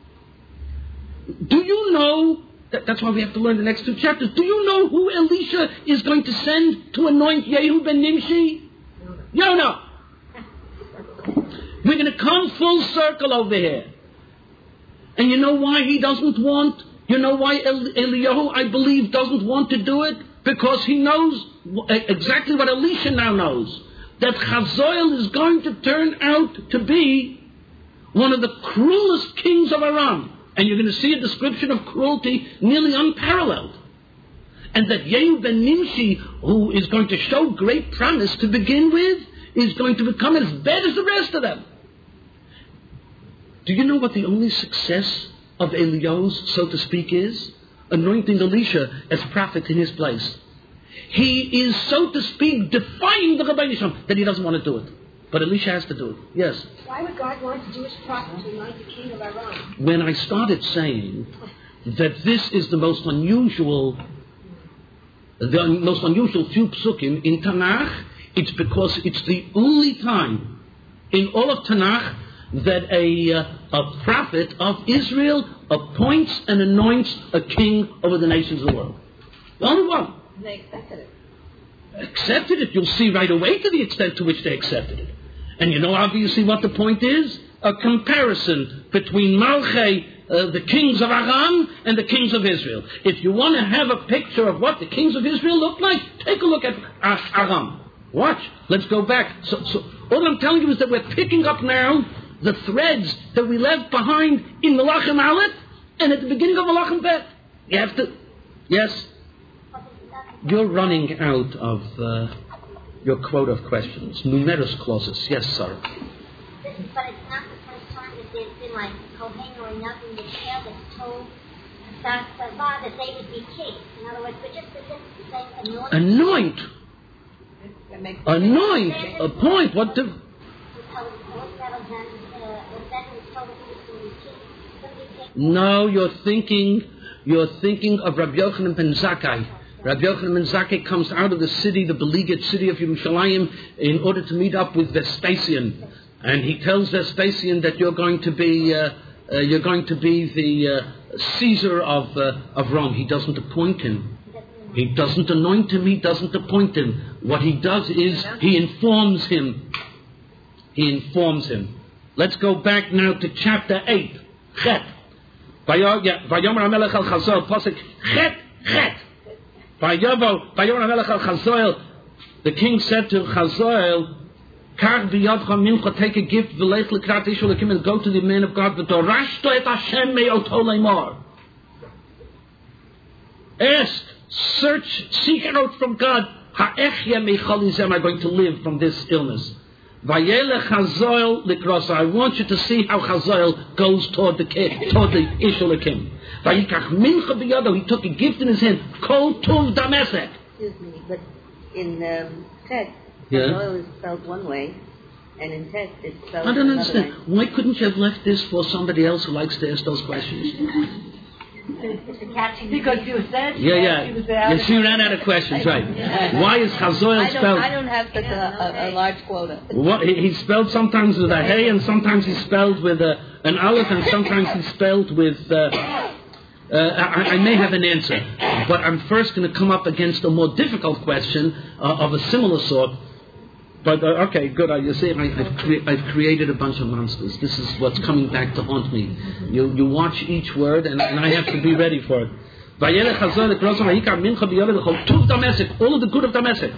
Do you know, that's why we have to learn the next 2 chapters, do you know who Elisha is going to send to anoint Yehu ben Nimshi? Yonah. We're going to come full circle over here. And you know why he doesn't want? You know why Eliyahu, I believe, doesn't want to do it? Because he knows exactly what Elisha now knows. that Hazael is going to turn out to be one of the cruelest kings of Aram. And you're going to see a description of cruelty nearly unparalleled. And that Yehu ben Nimshi, who is going to show great promise to begin with, is going to become as bad as the rest of them. Do you know what the only success of Eliyahu's, so to speak, is? Anointing Elisha as prophet in his place. He is, so to speak, defying the Rebbeinu Shalom that he doesn't want to do it. But Elisha has to do it. Yes? Why would God want a Jewish prophet to anoint the king of Aram? When I started saying that this is the most unusual few psukim in Tanakh, it's because it's the only time in all of Tanakh that a prophet of Israel appoints and anoints a king over the nations of the world. The only one. They accepted it. Accepted it. You'll see right away to the extent to which they accepted it. And you know obviously what the point is? A comparison between Malchei, the kings of Aram, and the kings of Israel. If you want to have a picture of what the kings of Israel look like, take a look at Aram. Watch. Let's go back. So all I'm telling you is that we're picking up now the threads that we left behind in Melachim Aleph and at the beginning of Melachim Bet. You have to... Yes? You're running out of your quota of questions. Numerous clauses. Yes, sir. But it's not the first time that there's been like Kohen or nothing that that's told that they would be king. In other words, but just saying anoint. Anoint. Appoint. What the... No, you're thinking of Rabbi Yochanan ben Zakkai. Rabbi Yochanan ben Zakkai comes out of the city, the beleaguered city of Yerushalayim, in order to meet up with Vespasian, and he tells Vespasian that you're going to be the Caesar of Rome. He doesn't appoint him. He doesn't anoint him. He doesn't appoint him. What he does is he informs him. Let's go back now to chapter 8. Chet. Vayomer HaMelech al Chazael. Pasuk Chet. Vayomer HaMelech al Chazael. The king said to Chazael, Kach b'yadcha mincha, take a gift, v'lech l'krat ish v'lekim, and go to the man of God, v'torashto et Hashem me'oto le'mor. Ask, search, seek out from God, ha'echya meichali zeh, am I going to live from this illness? Vayelech Chazael l'krosa. I want you to see how Chazael goes toward the ish v'lekim. Vayikach mincha b'yado, he took a gift in his hand, kol tuv damesek. Excuse me, but in text, oil is spelled one way, and in text it's spelled I don't another understand. way. Why couldn't you have left this for somebody else who likes to ask those questions? Because you said Yes, you ran out of questions, right? Why is Chazael spelled? I don't have such a large quota. He's spelled sometimes with a hey, and sometimes he's spelled with an aleph, and sometimes he's spelled with... I may have an answer, but I'm first going to come up against a more difficult question of a similar sort. But okay, good. You see, I've created a bunch of monsters. This is what's coming back to haunt me. You watch each word, and I have to be ready for it. All of the good of Damascus.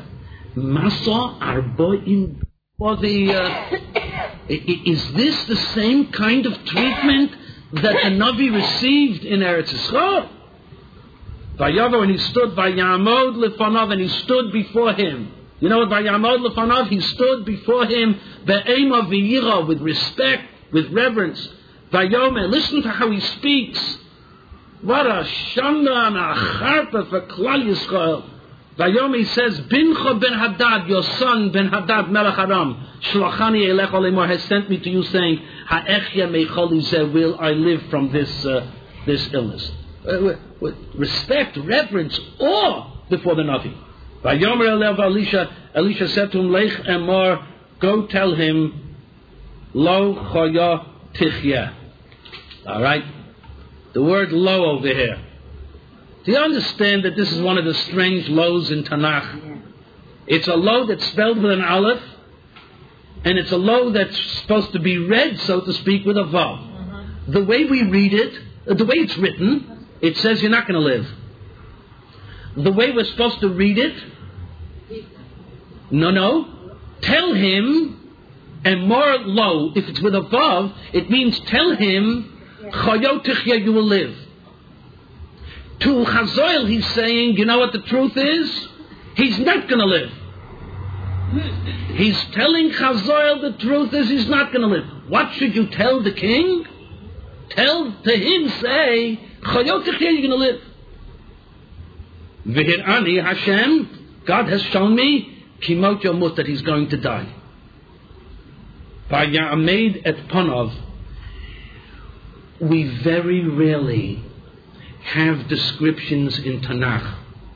Is this the same kind of treatment that the Navi received in Eretz Yisrael? Vayavo, and he stood by Yamod Lefanav, and he stood before him. You know what? By Yamod Lefanav, he stood before him be'ema v'yira, with respect, with reverence. Vayomer, listen to how he speaks. What a shamna and a charpa for Klal Yisrael. Vayomer, he says, Bincha ben Hadad, your son ben Hadad Melech Aram, Shlachani Elech Olemor, has sent me to you, saying, Ha'echya meichali zeh, will I live from this illness? With respect, reverence, awe before the Navi. Vayomer elev Elisha said to him, Lech emor, go tell him, Lo choya tichya. All right? The word lo over here. Do you understand that this is one of the strange lows in Tanakh? Yeah. It's a lo that's spelled with an aleph, and it's a lo that's supposed to be read, so to speak, with a vav. Mm-hmm. The way we read it, the way it's written, it says you're not going to live. The way we're supposed to read it, no. Tell him, and more low, if it's with a vav, it means tell him, Chayot Tichya, you will live. To Chazoil, he's saying, you know what the truth is? He's not going to live. He's telling Chazoil the truth is he's not going to live. What should you tell the king? Tell to him, say, Chayot Tichya, you're going to live. V'hir'ani Hashem, God has shown me, Kimot Yomut, that he's going to die. V'ya'amed et Panov. We very rarely have descriptions in Tanakh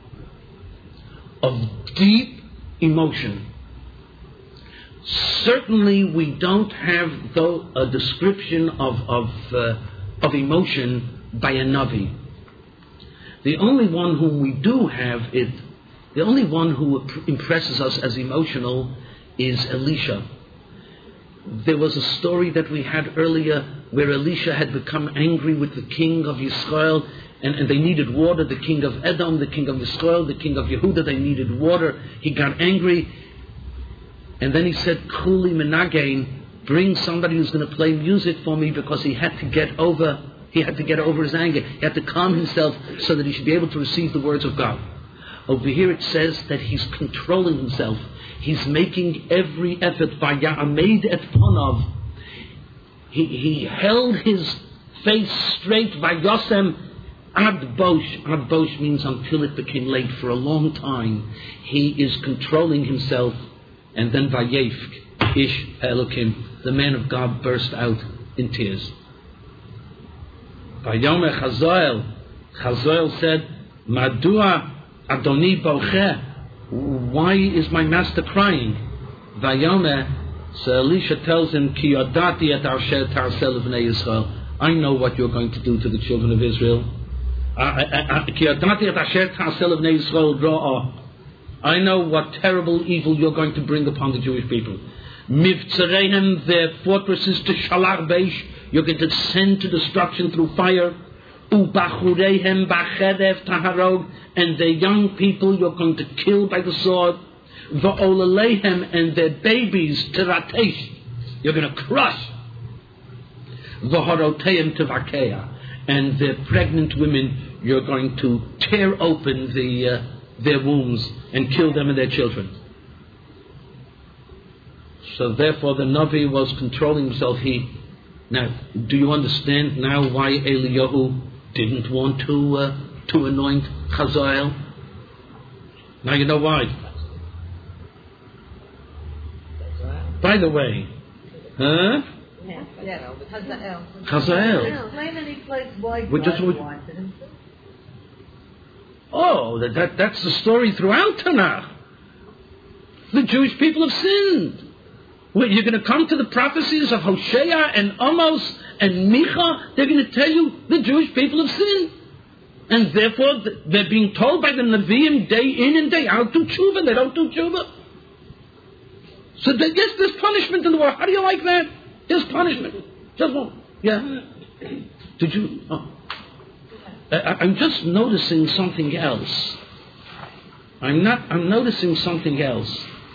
of deep emotion. Certainly we don't have a description of emotion by a Navi. The only one whom we do have it, the only one who impresses us as emotional is Elisha. There was a story that we had earlier where Elisha had become angry with the king of Yisrael, and they needed water. The king of Edom, the king of Yisrael, the king of Yehuda, they needed water. He got angry, and then he said, Kuli Menagain, bring somebody who's going to play music for me, because he had to get over his anger. He had to calm himself so that he should be able to receive the words of God. Over here it says that he's controlling himself. He's making every effort. By Ya'amed et Panav. He held his face straight. By Yosem ad Bosh. Ad Bosh means until it became late. For a long time he is controlling himself. And then Vayefk Ish Elokim, the man of God, burst out in tears. Vayomer Chazoel said, Madua Adoni Bocheh, why is my master crying? Vayomer, so Elisha tells him, Ki yodati et asher ta'asel b'nei Yisrael. I know what you're going to do to the children of Israel. Ki yodati et asher ta'asel b'nei Yisrael ra'ah. I know what terrible evil you're going to bring upon the Jewish people. Mivtzerehem, their fortresses, to shalach beish, you're going to send to destruction through fire. Ubachurehem bachedev taharog, and their young people you're going to kill by the sword. Va'olalehem, and their babies teratesh, you're going to crush. V'harotehem tevakeya, and their pregnant women you're going to tear open their wombs and kill them and their children. So therefore the Navi was controlling himself. Now, do you understand now why Eliyahu didn't want to anoint Chazael? Now you know why. By the way, huh? Chazael. Oh, that's the story throughout Tanakh. The Jewish people have sinned. You're going to come to the prophecies of Hosea and Amos and Micha. They're going to tell you the Jewish people have sinned. And therefore, they're being told by the Nevi'im day in and day out, do tshuva. They don't do tshuva. So yes, there's punishment in the world. How do you like that? There's punishment. Just one. Yeah. Did you... Oh. I'm just noticing something else. I'm noticing something else.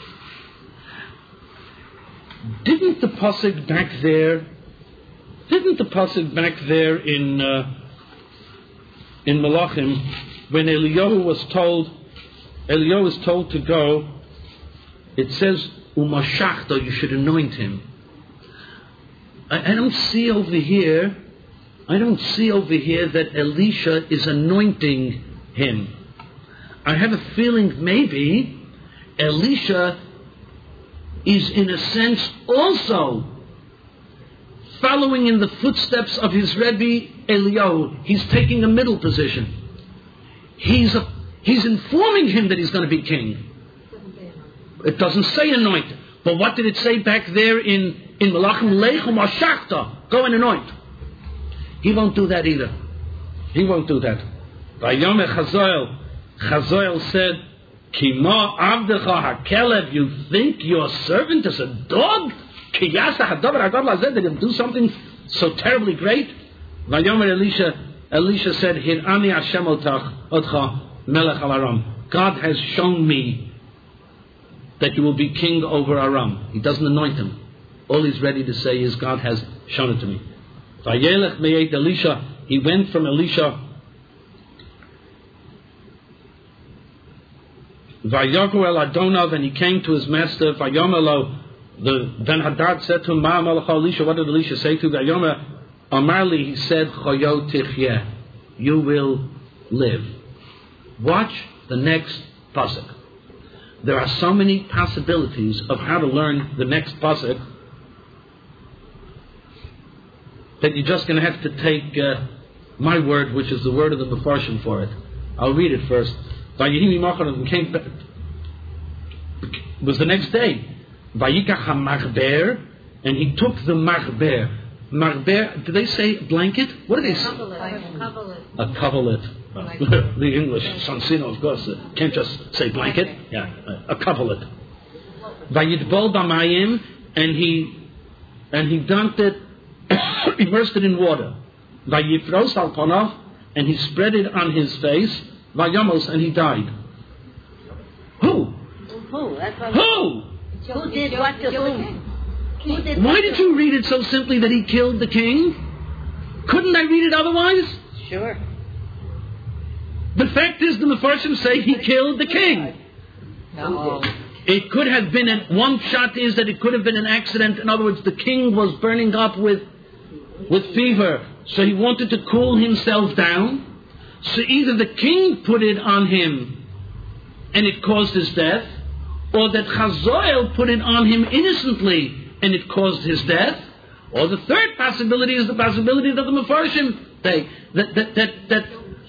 Didn't the pasuk back there in Malachim, when Eliyahu was told to go, it says umashachta, you should anoint him. I don't see over here that Elisha is anointing him. I have a feeling maybe Elisha is in a sense also following in the footsteps of his Rebbe Eliyahu. He's taking a middle position. He's informing him that he's going to be king. It doesn't say anoint. But what did it say back there in Malachim? Leichum ashachta. Go and anoint. He won't do that either. He won't do that. Vayomer Chazoel said, Kima avdecha hakelev, you think your servant is a dog? Kiyasa hadavar hadavar lazed, that he'll do something so terribly great? Vayomer Elisha said, Hir'ani Hashem otcha melech al Aram. God has shown me that you will be king over Aram. He doesn't anoint him. All he's ready to say is, God has shown it to me. Vayelech meyet Elisha. He went from Elisha. Vayaku el Adonav, and he came to his master. Vayomelo. The Ben-Hadad said to him, Ma Malach Elisha, what did Elisha say to Vayomer? Amarli, he said, Choyo Tichyeh, you will live. Watch the next pasuk. There are so many possibilities of how to learn the next pasuk that you're just going to have to take my word, which is the word of the Mefarshim for it. I'll read it first. Vayihimi Machanov came back. It was the next day. Vayikach HaMachber, and he took the Machber. Machber, do they say blanket? What do they say? A coverlet. The English, Sansino, of course, can't just say blanket. Yeah, a coverlet. Vayitbol Bamayim, and he dunked it, immersed it in water. Vayifros al Panav, and he spread it on his face. Vayamos, and he died. Who? Who? Who did what to whom? Why did you read it so simply that he killed the king? Couldn't I read it otherwise? Sure. The fact is, the Mefarshim say he killed the king. No. It could have been, one shot is that it could have been an accident. In other words, the king was burning up with fever. So he wanted to cool himself down. So either the king put it on him and it caused his death, or that Chazoel put it on him innocently and it caused his death, or the third possibility is the possibility that the Mefarshim say that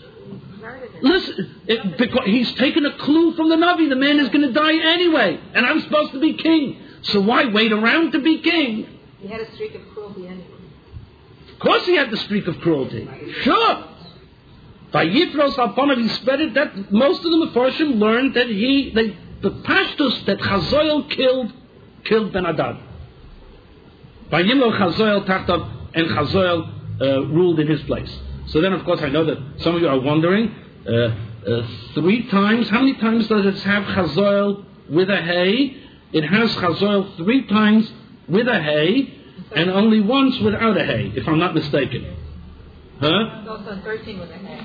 listen, because he's taken a clue from the Navi. The man is going to die anyway, and I'm supposed to be king. So why wait around to be king? He had a streak of cruelty anyway. Of course he had the streak of cruelty. Sure. By Yifros Alponav, he spread it. That most of the Mefarshim learned that the Pashtus that Chazoel killed Ben-Hadad. By Yimlo Chazoel Tachtav, and Chazoel ruled in his place. So then, of course, I know that some of you are wondering, 3 times, how many times does it have Chazoel with a hay? It has Chazoel 3 times with a hay, and only once without a hay, if I'm not mistaken. Huh? It's also in 13 with a hay.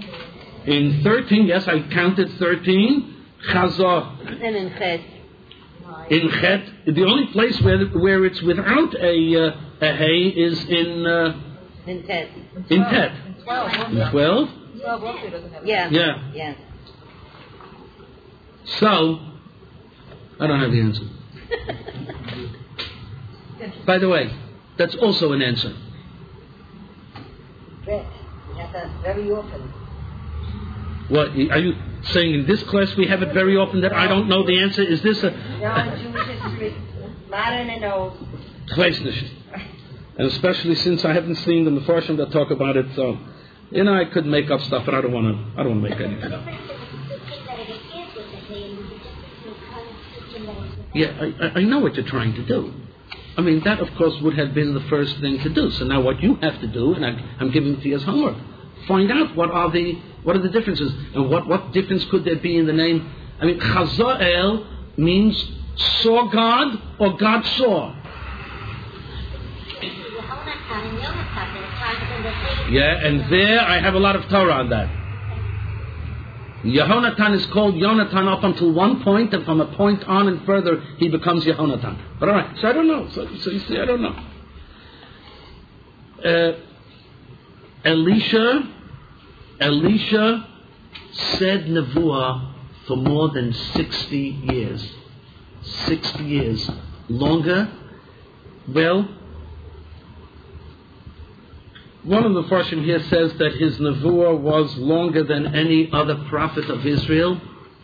In 13, yes, I counted 13. Chazor. And in Chet. In Chet, the only place where it's without a hay is in Tet. In Tet. In 12. In 12? 12 also doesn't have a Yeah. Yeah. Yeah. So, I don't have the answer. By the way, that's also an answer. Yes, we have that very often. What, are you saying in this class we have it very often that I don't know the answer? Is this a... No, in Jewish history, modern and old. And especially since I haven't seen the Mefarshim that talk about it, so, I could make up stuff, but I don't want to make anything up. Yeah, I know what you're trying to do. I mean, that, of course, would have been the first thing to do. So now what you have to do, and I'm giving it to you as homework, find out what are the differences, and what difference could there be in the name. I mean, Chazoel means saw God, or God saw. Yeah, and there I have a lot of Torah on that. Yehonatan is called Yonatan up until one point, and from a point on and further, he becomes Yehonatan. But all right, so I don't know. So you see, I don't know. Elisha said Nevuah for more than 60 years. 60 years. Longer? Well, one of the Farshim here says that his Nevuah was longer than any other prophet of Israel.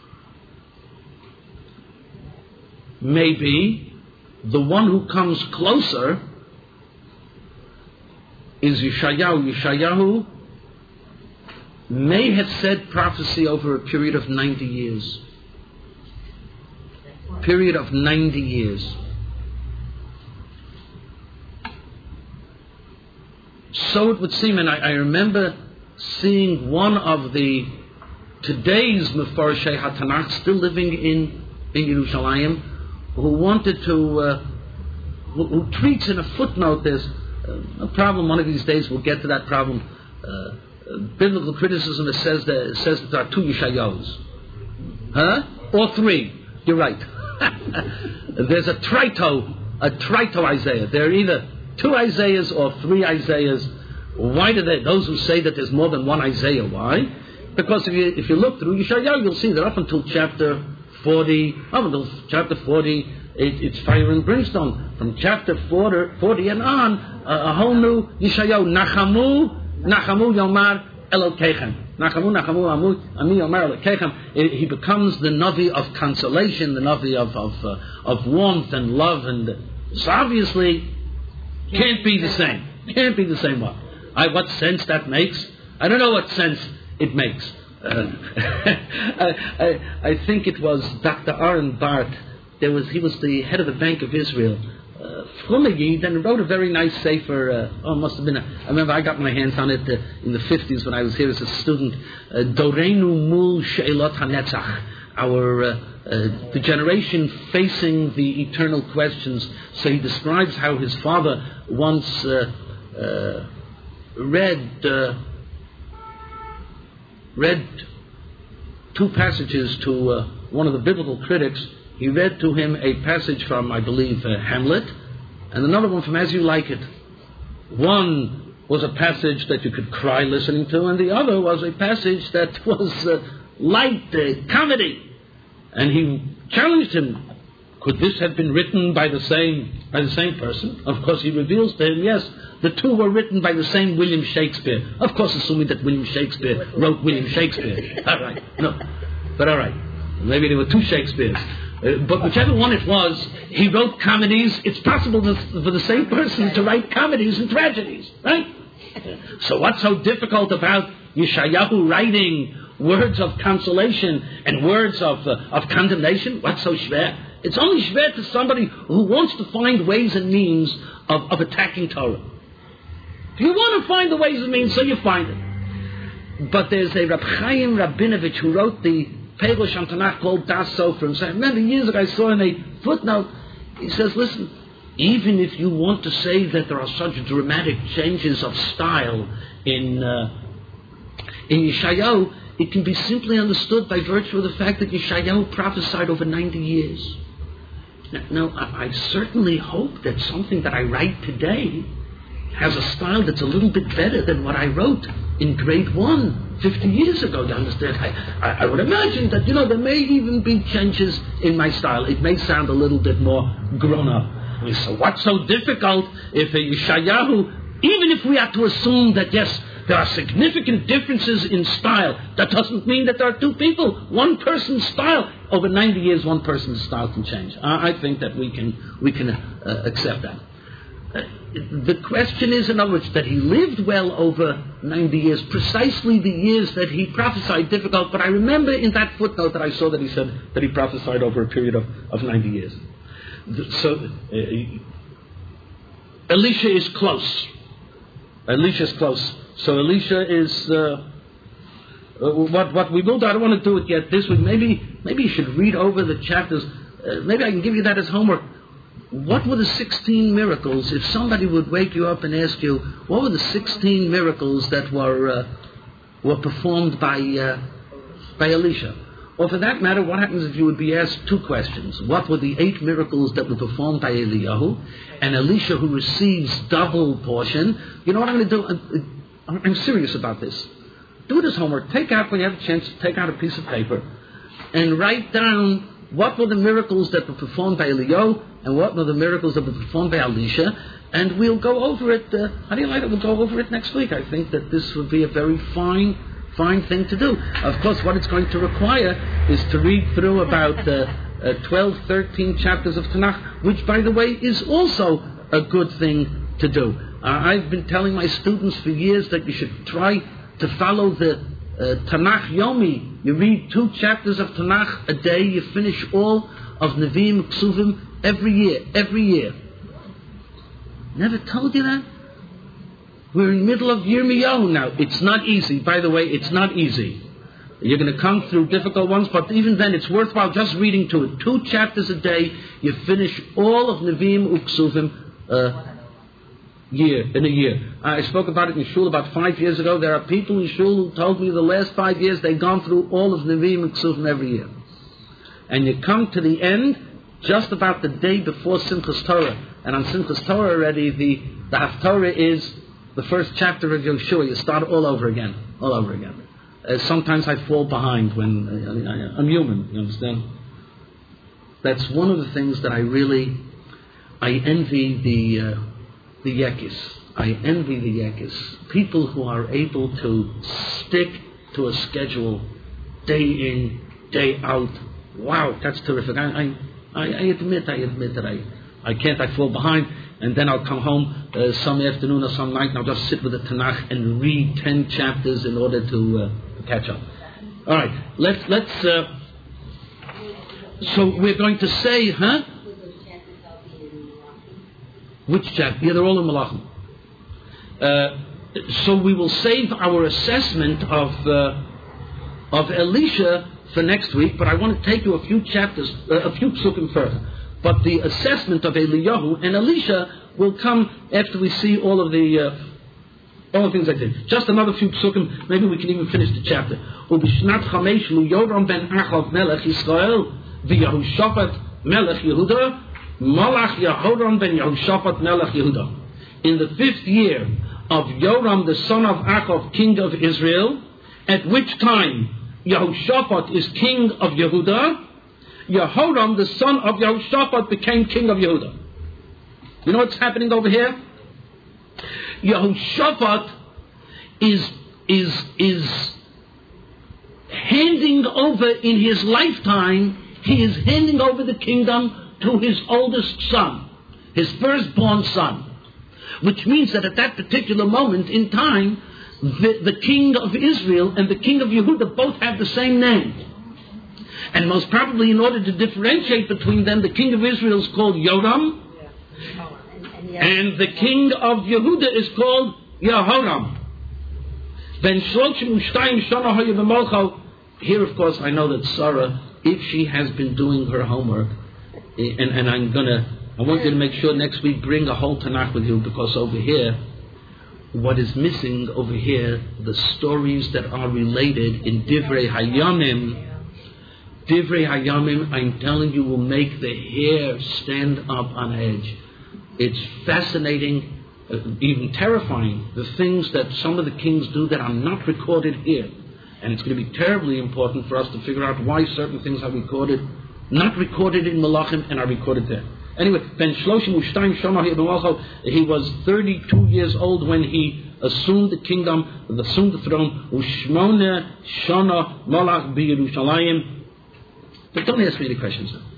Maybe. The one who comes closer is Yeshayahu. Yeshayahu may have said prophecy over a period of 90 years. Period of 90 years. So it would seem, and I remember seeing one of the today's Mefarshei HaTanakh still living in Yerushalayim who wanted to, who treats in a footnote, there's a problem, one of these days we'll get to that problem, biblical criticism that says that there are two Yeshayos. Huh? Or three. You're right. There's a trito Isaiah. There are either two Isaiahs or three Isaiahs. Why do those who say that there's more than one Isaiah? Why? Because if you look through Yeshayahu, you'll see that up until chapter 40, it's fire and brimstone. From chapter 40 and on, a whole new Yeshayahu. Nachamu Yomar Elokechem. Nachamu Ami Yomar Elokechem. He becomes the Navi of consolation, the Navi of warmth and love, and so obviously can't be the same. Can't be the same one. What sense that makes? I don't know what sense it makes. I think it was Dr. Aaron Barth. He was the head of the Bank of Israel. Frumegid, and wrote a very nice sefer. Must have been. I remember I got my hands on it in the 50s when I was here as a student. Dorenu mul she'elot hanetzach. The generation facing the eternal questions. So he describes how his father once read two passages to one of the biblical critics. He read to him a passage from, I believe, Hamlet, and another one from As You Like It. One was a passage that you could cry listening to, and the other was a passage that was light comedy. And he challenged him, could this have been written by the same person? Of course, he reveals to him, yes, the two were written by the same William Shakespeare. Of course, assuming that William Shakespeare wrote William Shakespeare. All right, no, but all right, maybe there were two Shakespeares. But whichever one it was, he wrote comedies. It's possible for the same person to write comedies and tragedies, right? So what's so difficult about Yeshayahu writing words of consolation and words of condemnation? What's so schwer? It's only schwer to somebody who wants to find ways and means of attacking Torah. If you want to find the ways and means, so you find it. But there's a Reb Chaim Rabinovich who wrote the Perush on Tanakh called Das Sofer, and I remember years ago I saw in a footnote, he says, listen, even if you want to say that there are such dramatic changes of style in Yeshayahu, it can be simply understood by virtue of the fact that Yeshayahu prophesied over 90 years. Now, I certainly hope that something that I write today has a style that's a little bit better than what I wrote in grade 1 50 years ago, you understand? I would imagine that, there may even be changes in my style. It may sound a little bit more grown up. So what's so difficult if a Yeshayahu, even if we have to assume that, yes, there are significant differences in style, that doesn't mean that there are two people. One person's style, over 90 years, one person's style can change. I think that we can accept that. The question is, in other words, that he lived well over 90 years, precisely the years that he prophesied difficult. But I remember in that footnote that I saw that he said that he prophesied over a period of 90 years. So Elisha is close. Elisha is close. So Elisha is what we will do. I don't want to do it yet this week. Maybe you should read over the chapters. Maybe I can give you that as homework. What were the 16 miracles? If somebody would wake you up and ask you, what were the 16 miracles that were performed by Elisha? Or for that matter, what happens if you would be asked two questions? What were the 8 miracles that were performed by Eliyahu? And Elisha, who receives double portion. You know what I'm going to do? I'm serious about this. Do this homework. Take out, when you have a chance, take out a piece of paper and write down what were the miracles that were performed by Eliyahu and what were the miracles that were performed by Elisha. And we'll go over it. How do you like it? We'll go over it next week. I think that this would be a very fine thing to do. Of course, what it's going to require is to read through about 12, 13 chapters of Tanakh, which, by the way, is also a good thing to do. I've been telling my students for years that you should try to follow the Tanakh Yomi. You read 2 chapters of Tanakh a day. You finish all of Nevi'im, Ksuvim every year. Never told you that? We're in the middle of Yirmiyahu now. It's not easy. By the way, it's not easy. You're going to come through difficult ones, but even then it's worthwhile just reading to it. 2 chapters a day, you finish all of Nevi'im Uksuvim in a year. I spoke about it in Shul about 5 years ago. There are people in Shul who told me the last 5 years they've gone through all of Nevi'im Uksuvim every year. And you come to the end just about the day before Simchas Torah. And on Simchas Torah already, the Haftorah is the first chapter of Yoshua. You start all over again. Sometimes I fall behind when I'm human, you understand? That's one of the things that I envy the Yekis. I envy the Yekis. People who are able to stick to a schedule day in, day out. Wow, that's terrific. I admit that I can't. I fall behind, and then I'll come home some afternoon or some night, and I'll just sit with the Tanakh and read 10 chapters in order to catch up. All right, let's. So we're going to say, which chapter? Yeah, they're all in Malachim. So we will save our assessment of Elisha for next week, but I want to take you a few chapters, a few psukim further. But the assessment of Eliyahu and Elisha will come after we see all of the things I did. Just another few psukim, maybe we can even finish the chapter. Ubishnat chamesh lu Yoram ben Achav melech Yisrael v'Yehoshaphat melech Yehuda malach Yehoram ben Yehoshaphat melech Yehuda. In the 5th year of Yoram the son of Achav, king of Israel, at which time Yehoshaphat is king of Yehuda, Yehoram, the son of Yehoshaphat, became king of Yehuda. You know what's happening over here? Yehoshaphat is handing over in his lifetime, he is handing over the kingdom to his oldest son, his firstborn son. Which means that at that particular moment in time, the king of Israel and the king of Yehuda both have the same name. And most probably in order to differentiate between them, the king of Israel is called Yoram, and the king of Yehuda is called Yehoram. Here, of course, I know that Sarah, if she has been doing her homework, and I want you to make sure next week bring a whole Tanakh with you, because over here, what is missing over here, the stories that are related in Divrei Hayamim. Divrei Hayamim, I'm telling you, will make the hair stand up on edge. It's fascinating, even terrifying, the things that some of the kings do that are not recorded here. And it's going to be terribly important for us to figure out why certain things are recorded, not recorded in Malachim, and are recorded there. Anyway, Ben Shloshim U'Shtayim Shana, he was 32 years old when he assumed the kingdom, assumed the throne. U'Shmona Shana Malach B'Yerushalayim. But don't ask me any questions now.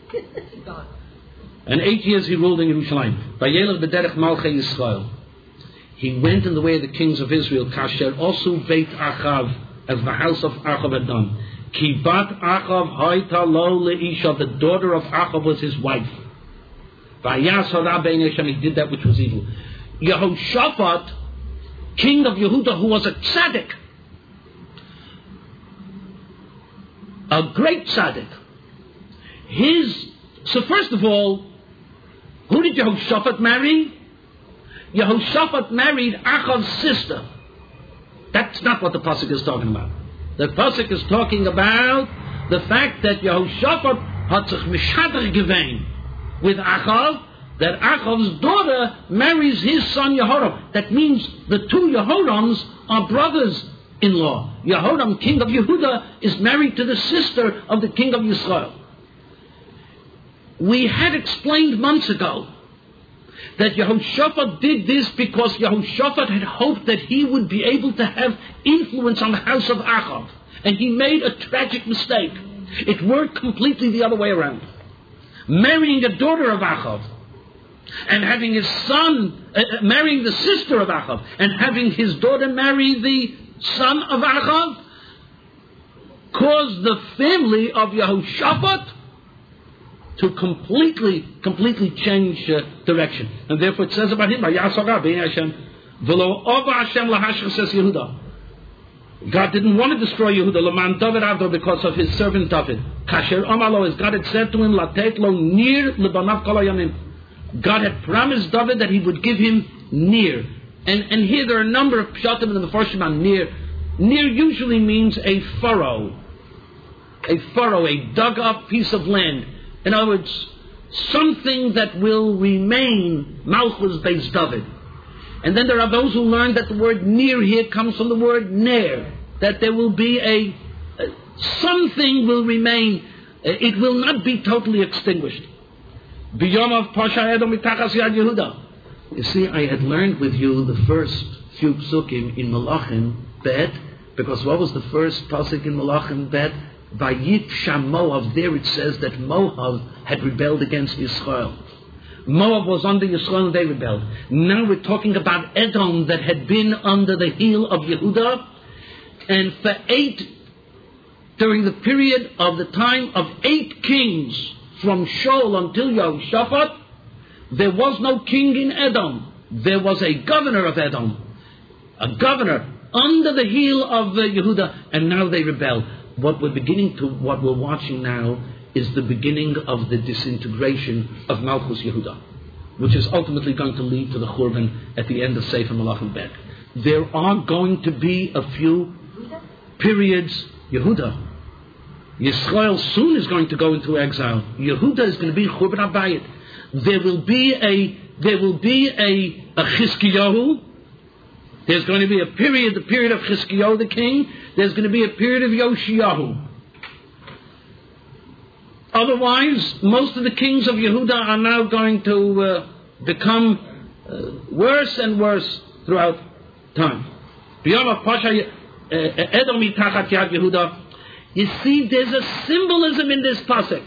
And 8 years he ruled in Yerushalayim. Vayelech b'derech Malchei Yisrael. He went in the way of the kings of Israel. Kasher Osu Beit Achav, as the house of Achav had done. Ki bat Achav Hayta Lo Leisha. The daughter of Achav was his wife. Vayas Hara Bein Hashem. He did that which was evil. Yehoshaphat, king of Yehuda, who was a tzaddik, a great tzaddik. So first of all, who did Yehoshaphat marry? Yehoshaphat married Achav's sister. That's not what the pasuk is talking about. The pasuk is talking about the fact that Yehoshaphat hat sich mishader gewein with Achav, that Achav's daughter marries his son Yehoram. That means the two Yehorams are brothers-in-law. Yehoram, king of Yehuda, is married to the sister of the king of Yisrael. We had explained months ago that Yehoshaphat did this because Yehoshaphat had hoped that he would be able to have influence on the house of Achav. And he made a tragic mistake. It worked completely the other way around. Marrying a daughter of Achav and having his son, marrying the sister of Achav and having his daughter marry the son of Achav caused the family of Yehoshaphat to completely change direction. And therefore it says about him, God didn't want to destroy Yehuda, Laman David Avdo, because of his servant David. Kasher Amalo, as God had said to him, Latet lo nir lebanav kol hayamim. God had promised David that he would give him nir. And here there are a number of pshatim in the first on nir. Nir usually means a furrow, a dug up piece of land. In other words, something that will remain Malchus Beis David. And then there are those who learn that the word nir here comes from the word ner, that there will be something will remain, it will not be totally extinguished. B'yom of Pasha Edom mitachas yad Yehuda. You see, I had learned with you the first few psukim in Malachim Bet, because what was the first pasuk in Malachim Bet? Vayit Sham Moav. There it says that Moav had rebelled against Yisrael. Moab was under Yisrael and they rebelled. Now we're talking about Edom that had been under the heel of Yehuda, and during the period of the time of 8 kings, from Shaul until Yehoshaphat, there was no king in Edom. There was a governor of Edom, a governor under the heel of Yehuda, and now they rebel. What we're watching now is the beginning of the disintegration of Malchus Yehuda, which is ultimately going to lead to the Churban at the end of Sefer Malachim Bet. There are going to be a few periods. Yehuda, Yisrael soon is going to go into exile. Yehuda is going to be Churban Abayit. There will be a Chizkiyahu. There's going to be the period of Chizkiyahu the king. There's going to be a period of Yoshiyahu. Otherwise, most of the kings of Yehuda are now going to become worse and worse throughout time. You see, there's a symbolism in this pasuk.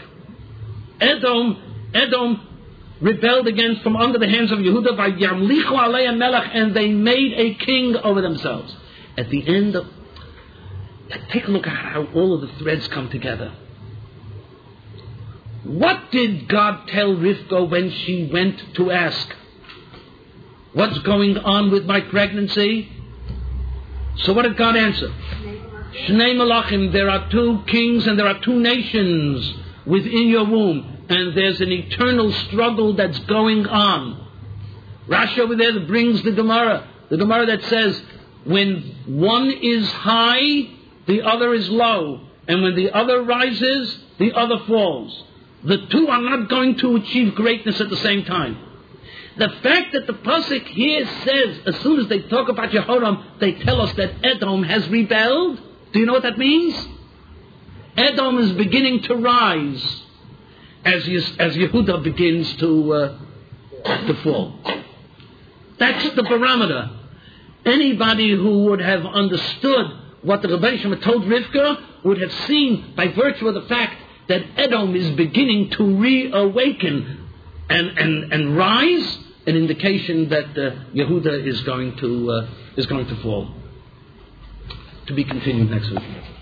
Edom rebelled against from under the hands of Yehuda by Yamlichu Alei Melech, and they made a king over themselves. At the end of, take a look at how all of the threads come together. What did God tell Rivka when she went to ask, what's going on with my pregnancy? So what did God answer? Shnei Malachim, there are 2 kings and there are 2 nations within your womb. And there's an eternal struggle that's going on. Rashi over there that brings the Gemara that says, when one is high, the other is low. And when the other rises, the other falls. The 2 are not going to achieve greatness at the same time. The fact that the pasuk here says, as soon as they talk about Yehoram, they tell us that Edom has rebelled. Do you know what that means? Edom is beginning to rise as Yehuda begins to fall. That's the barometer. Anybody who would have understood what the Rebbe Shema told Rivka would have seen, by virtue of the fact that Edom is beginning to reawaken and rise, an indication that Yehuda is going to fall. To be continued next week.